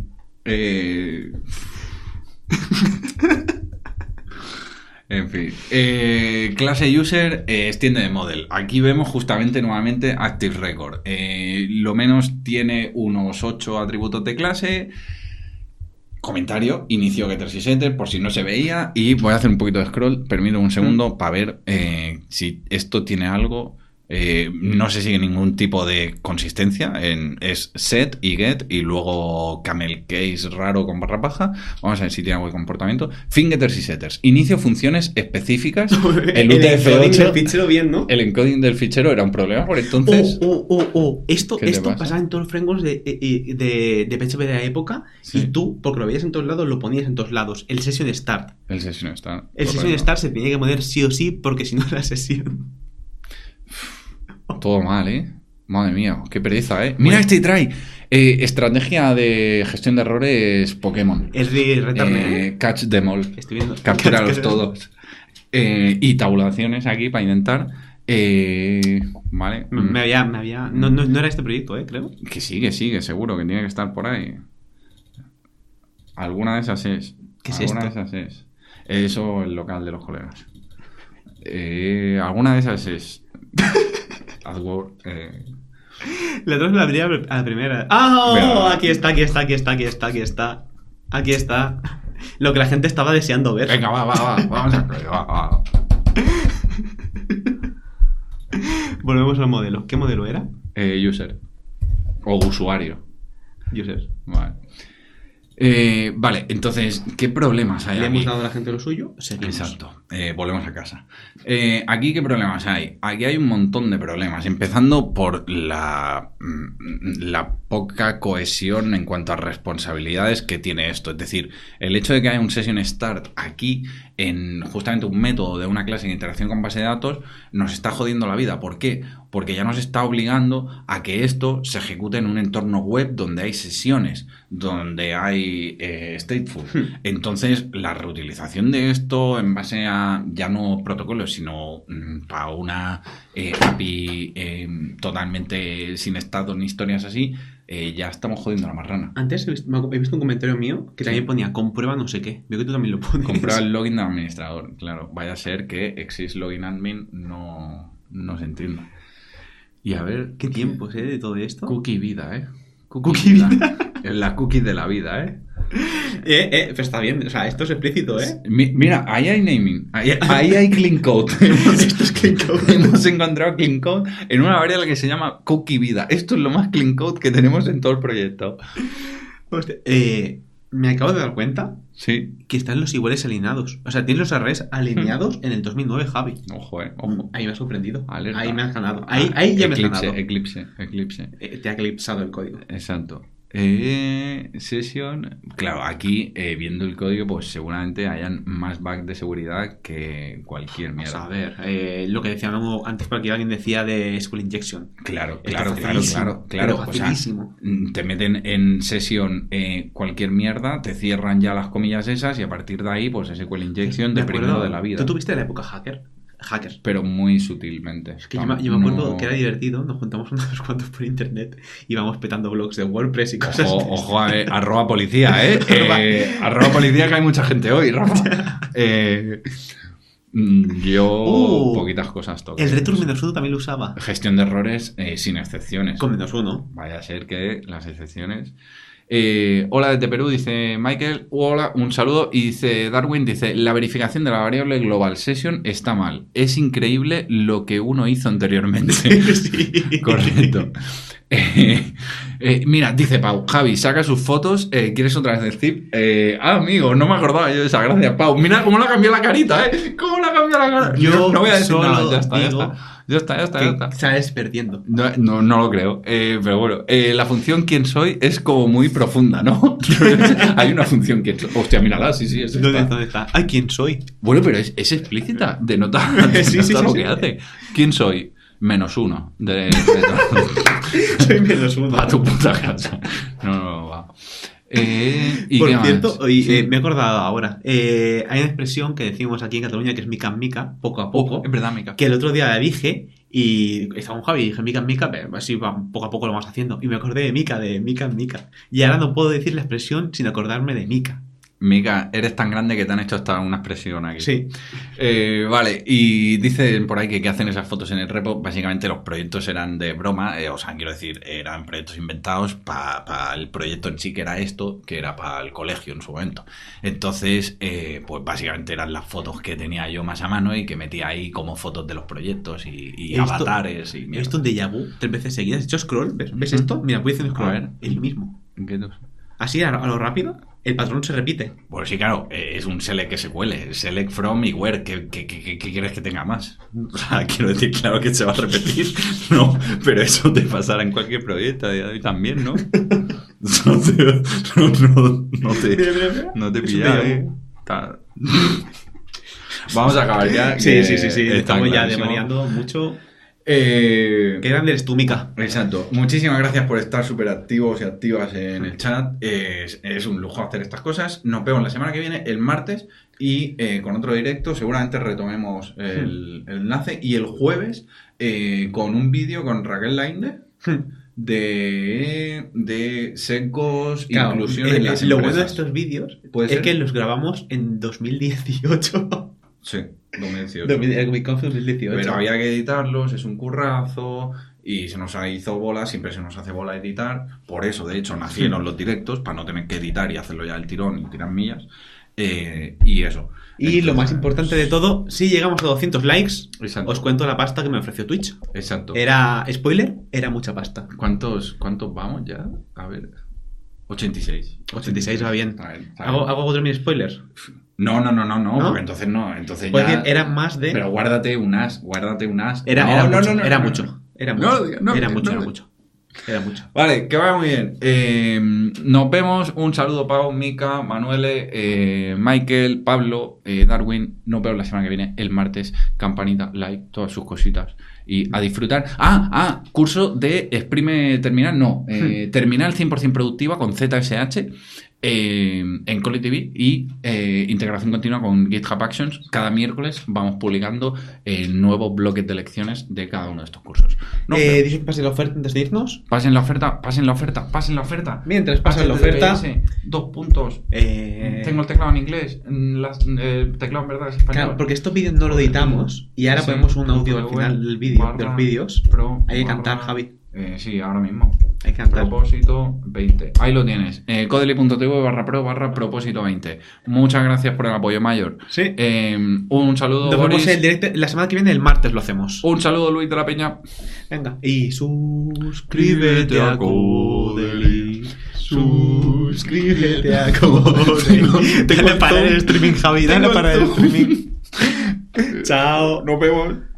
En fin. Clase user, extiende de model. Aquí vemos justamente nuevamente Active Record. Lo menos tiene unos 8 atributos de clase. Comentario, inicio getters y setters, por si no se veía. Y voy a hacer un poquito de scroll. Permíteme un segundo para ver si esto tiene algo. No se sigue ningún tipo de consistencia. Es set y get y luego camel case raro con barra baja. Vamos a ver si tiene algo de comportamiento. Fin getters y setters. Inicio funciones específicas. El encoding del UTF-8. fichero bien, ¿no? El encoding del fichero era un problema por entonces. Esto ¿Qué te pasa? pasaba en todos los frameworks de PHP de la época. Sí. Y tú, porque lo veías en todos lados, lo ponías en todos lados. El session start. El session está. El session start se tenía que poner sí o sí, porque si no era sesión. Todo mal, ¿eh? Madre mía, qué pereza, ¿eh? Mira este try. Estrategia de gestión de errores Pokémon. Es de return, Catch them all. Estoy viendo. Captúralos todos. Y tabulaciones aquí para intentar. Vale. Me había... No era este proyecto, creo. Que sigue, seguro que tiene que estar por ahí. Alguna de esas es. ¿Qué es Alguna esto? de esas es. Eso, el local de los colegas. Alguna de esas es. AdWords. La otra vez la abría a la primera. ¡Ah! Mira. Aquí está. Aquí está. Lo que la gente estaba deseando ver. Venga, va. Vamos a va. Volvemos al modelo. ¿Qué modelo era? User. O usuario. User. Vale. Vale, entonces, ¿qué problemas hay Le aquí? hemos dado a la gente lo suyo. Seguimos. Exacto, volvemos a casa. Aquí, ¿qué problemas hay? Aquí hay un montón de problemas, empezando por la poca cohesión en cuanto a responsabilidades que tiene esto. Es decir, el hecho de que haya un session start aquí en justamente un método de una clase de interacción con base de datos nos está jodiendo la vida. ¿Por qué? Porque ya nos está obligando a que esto se ejecute en un entorno web donde hay sesiones, donde hay stateful. Entonces, la reutilización de esto en base a ya no protocolos, sino para una API totalmente sin estado ni historias así, ya estamos jodiendo la marrana. Antes he visto un comentario mío que también ponía comprueba no sé qué. Veo que tú también lo pones. Comprueba el login del administrador, claro. Vaya a ser que exist login admin no se entienda. Y a ver... ¿Qué tiempos, de todo esto? Cookie vida, ¿eh? Cookie vida. La cookie de la vida, ¿eh? Pero está bien, o sea, esto es explícito, ¿eh? Mira, ahí hay naming, ahí hay clean code. Esto es clean code. Hemos encontrado clean code en una variable que se llama cookie vida. Esto es lo más clean code que tenemos en todo el proyecto. Hostia, me acabo de dar cuenta que están los iguales alineados. O sea, tienes los arrays alineados en el 2009, Javi. Ojo, ojo. Ahí me has sorprendido. Alerta. Ahí me has ganado. Ahí ya me has ganado. Eclipse. Te ha eclipsado el código. Exacto. Session. Claro, aquí viendo el código, pues seguramente hayan más bugs de seguridad que cualquier mierda. Vamos a ver, lo que decíamos antes, porque alguien decía de SQL Injection. Claro. Facilísimo. O sea, te meten en sesión cualquier mierda, te cierran ya las comillas esas y a partir de ahí, pues SQL Injection de primero de la vida. ¿Tú tuviste la época hackers? Pero muy sutilmente. Es que yo me acuerdo que era divertido, nos juntamos unos cuantos por internet y íbamos petando blogs de WordPress y cosas. Ojo, arroba policía, arroba policía, que hay mucha gente hoy, Rafa. Yo poquitas cosas toco. El return -1 también lo usaba. Gestión de errores sin excepciones. Con -1. Vaya a ser que las excepciones... hola desde Perú, dice Michael. Hola, un saludo. Y dice Darwin, dice, la verificación de la variable global session está mal. Es increíble lo que uno hizo anteriormente. Sí. Correcto. Mira, dice Pau, Javi, saca sus fotos. ¿Quieres otra vez del zip? Amigo, no me acordaba yo de esa. Gracias, Pau. Mira cómo le ha cambiado la carita, ¿Cómo le ha cambiado la cara? Yo no voy a decir nada. Ya está. Sales perdiendo. No lo creo. Pero bueno, la función quién soy es como muy profunda, ¿no? Hay una función quién soy. Hostia, mírala, sí. ¿Dónde está? Ay, ¿quién soy? Bueno, pero es explícita. Denota lo que hace. ¿Quién soy? -1. Soy -1. A tu puta casa. No, va. ¿Y por qué cierto, más? Sí. me he acordado ahora. Hay una expresión que decimos aquí en Cataluña que es mica en mica, poco a poco. Es verdad, mica. Que el otro día la dije y estaba un Javi y dije mica en mica, pero así poco a poco lo vamos haciendo. Y me acordé de mica en mica. Y ahora no puedo decir la expresión sin acordarme de mica. Mica, eres tan grande que te han hecho hasta una expresión aquí. Sí. Vale, y dicen por ahí que hacen esas fotos en el repo. Básicamente los proyectos eran de broma, o sea, quiero decir, eran proyectos inventados para el proyecto en sí, que era esto, que era para el colegio en su momento. Entonces, pues básicamente eran las fotos que tenía yo más a mano y que metía ahí como fotos de los proyectos y avatares y mierda. Esto es déjà vu 3 veces seguidas. He hecho scroll, ¿ves esto? Mira, voy haciendo scroll. A ver. El mismo. ¿Qué tos? Así, a lo rápido, el patrón se repite. Bueno, sí, claro, es un select que se cuele. Select from y where. ¿Qué quieres que tenga más? O sea, quiero decir, claro que se va a repetir. No, pero eso te pasará en cualquier proyecto también, ¿no? No te pillas, Vamos a acabar ya. Sí. Estamos ya devariando mucho. Qué grande eres tú, Mica. Exacto. Muchísimas gracias por estar súper activos y activas en el chat. Es un lujo hacer estas cosas. Nos vemos la semana que viene, el martes, y con otro directo. Seguramente retomemos el enlace. Y el jueves, con un vídeo con Raquel Lainde de secos, claro, inclusión en las lo empresas. bueno de estos vídeos es que los grabamos en 2018. Sí, 2018. El Comic Con 2018. Pero había que editarlos, es un currazo y se nos hizo bola, siempre se nos hace bola editar. Por eso, de hecho, nacieron los directos, para no tener que editar y hacerlo ya al tirón y tirar millas. Y eso. Y entonces, lo más importante de todo, si llegamos a 200 likes, exacto, os cuento la pasta que me ofreció Twitch. Exacto. Era, spoiler, era mucha pasta. ¿Cuántos vamos ya? A ver. 86. 86 va bien. Está bien. ¿Hago otro mini spoiler? No, porque entonces no. Entonces pues ya... decir, era más de... Pero guárdate un as. Era mucho. Vale, que vaya muy bien. Nos vemos. Un saludo, Pau, Mica, Manuele, Michael, Pablo, Darwin. Nos vemos la semana que viene, el martes. Campanita, like, todas sus cositas. Y a disfrutar. Curso de Exprime Terminal. No, Terminal 100% Productiva con ZSH. En Coli TV y integración continua con GitHub Actions. Cada miércoles vamos publicando nuevos bloques de lecciones de cada uno de estos cursos. Dicen que pasen la oferta antes de irnos. Pasen la oferta. Mientras pasen la oferta, 2 puntos. Tengo el teclado en inglés, el teclado en verdad es español. Claro, porque estos vídeos no lo editamos y ahora ponemos un audio al final del vídeo, de los vídeos. Hay que cantar, Javi. Sí, ahora mismo. Hay que cantar. Propósito 20. Ahí lo tienes. Codely.tv/pro/propósito 20. Muchas gracias por el apoyo, Mayor. Sí. Un saludo, Nos vemos Boris. en directo. La semana que viene, el martes, lo hacemos. Un saludo, Luis de la Peña. Venga. Y suscríbete a Codely. Suscríbete a Codely. Dale para el streaming, Javi. Dale para el streaming. Chao. Nos vemos.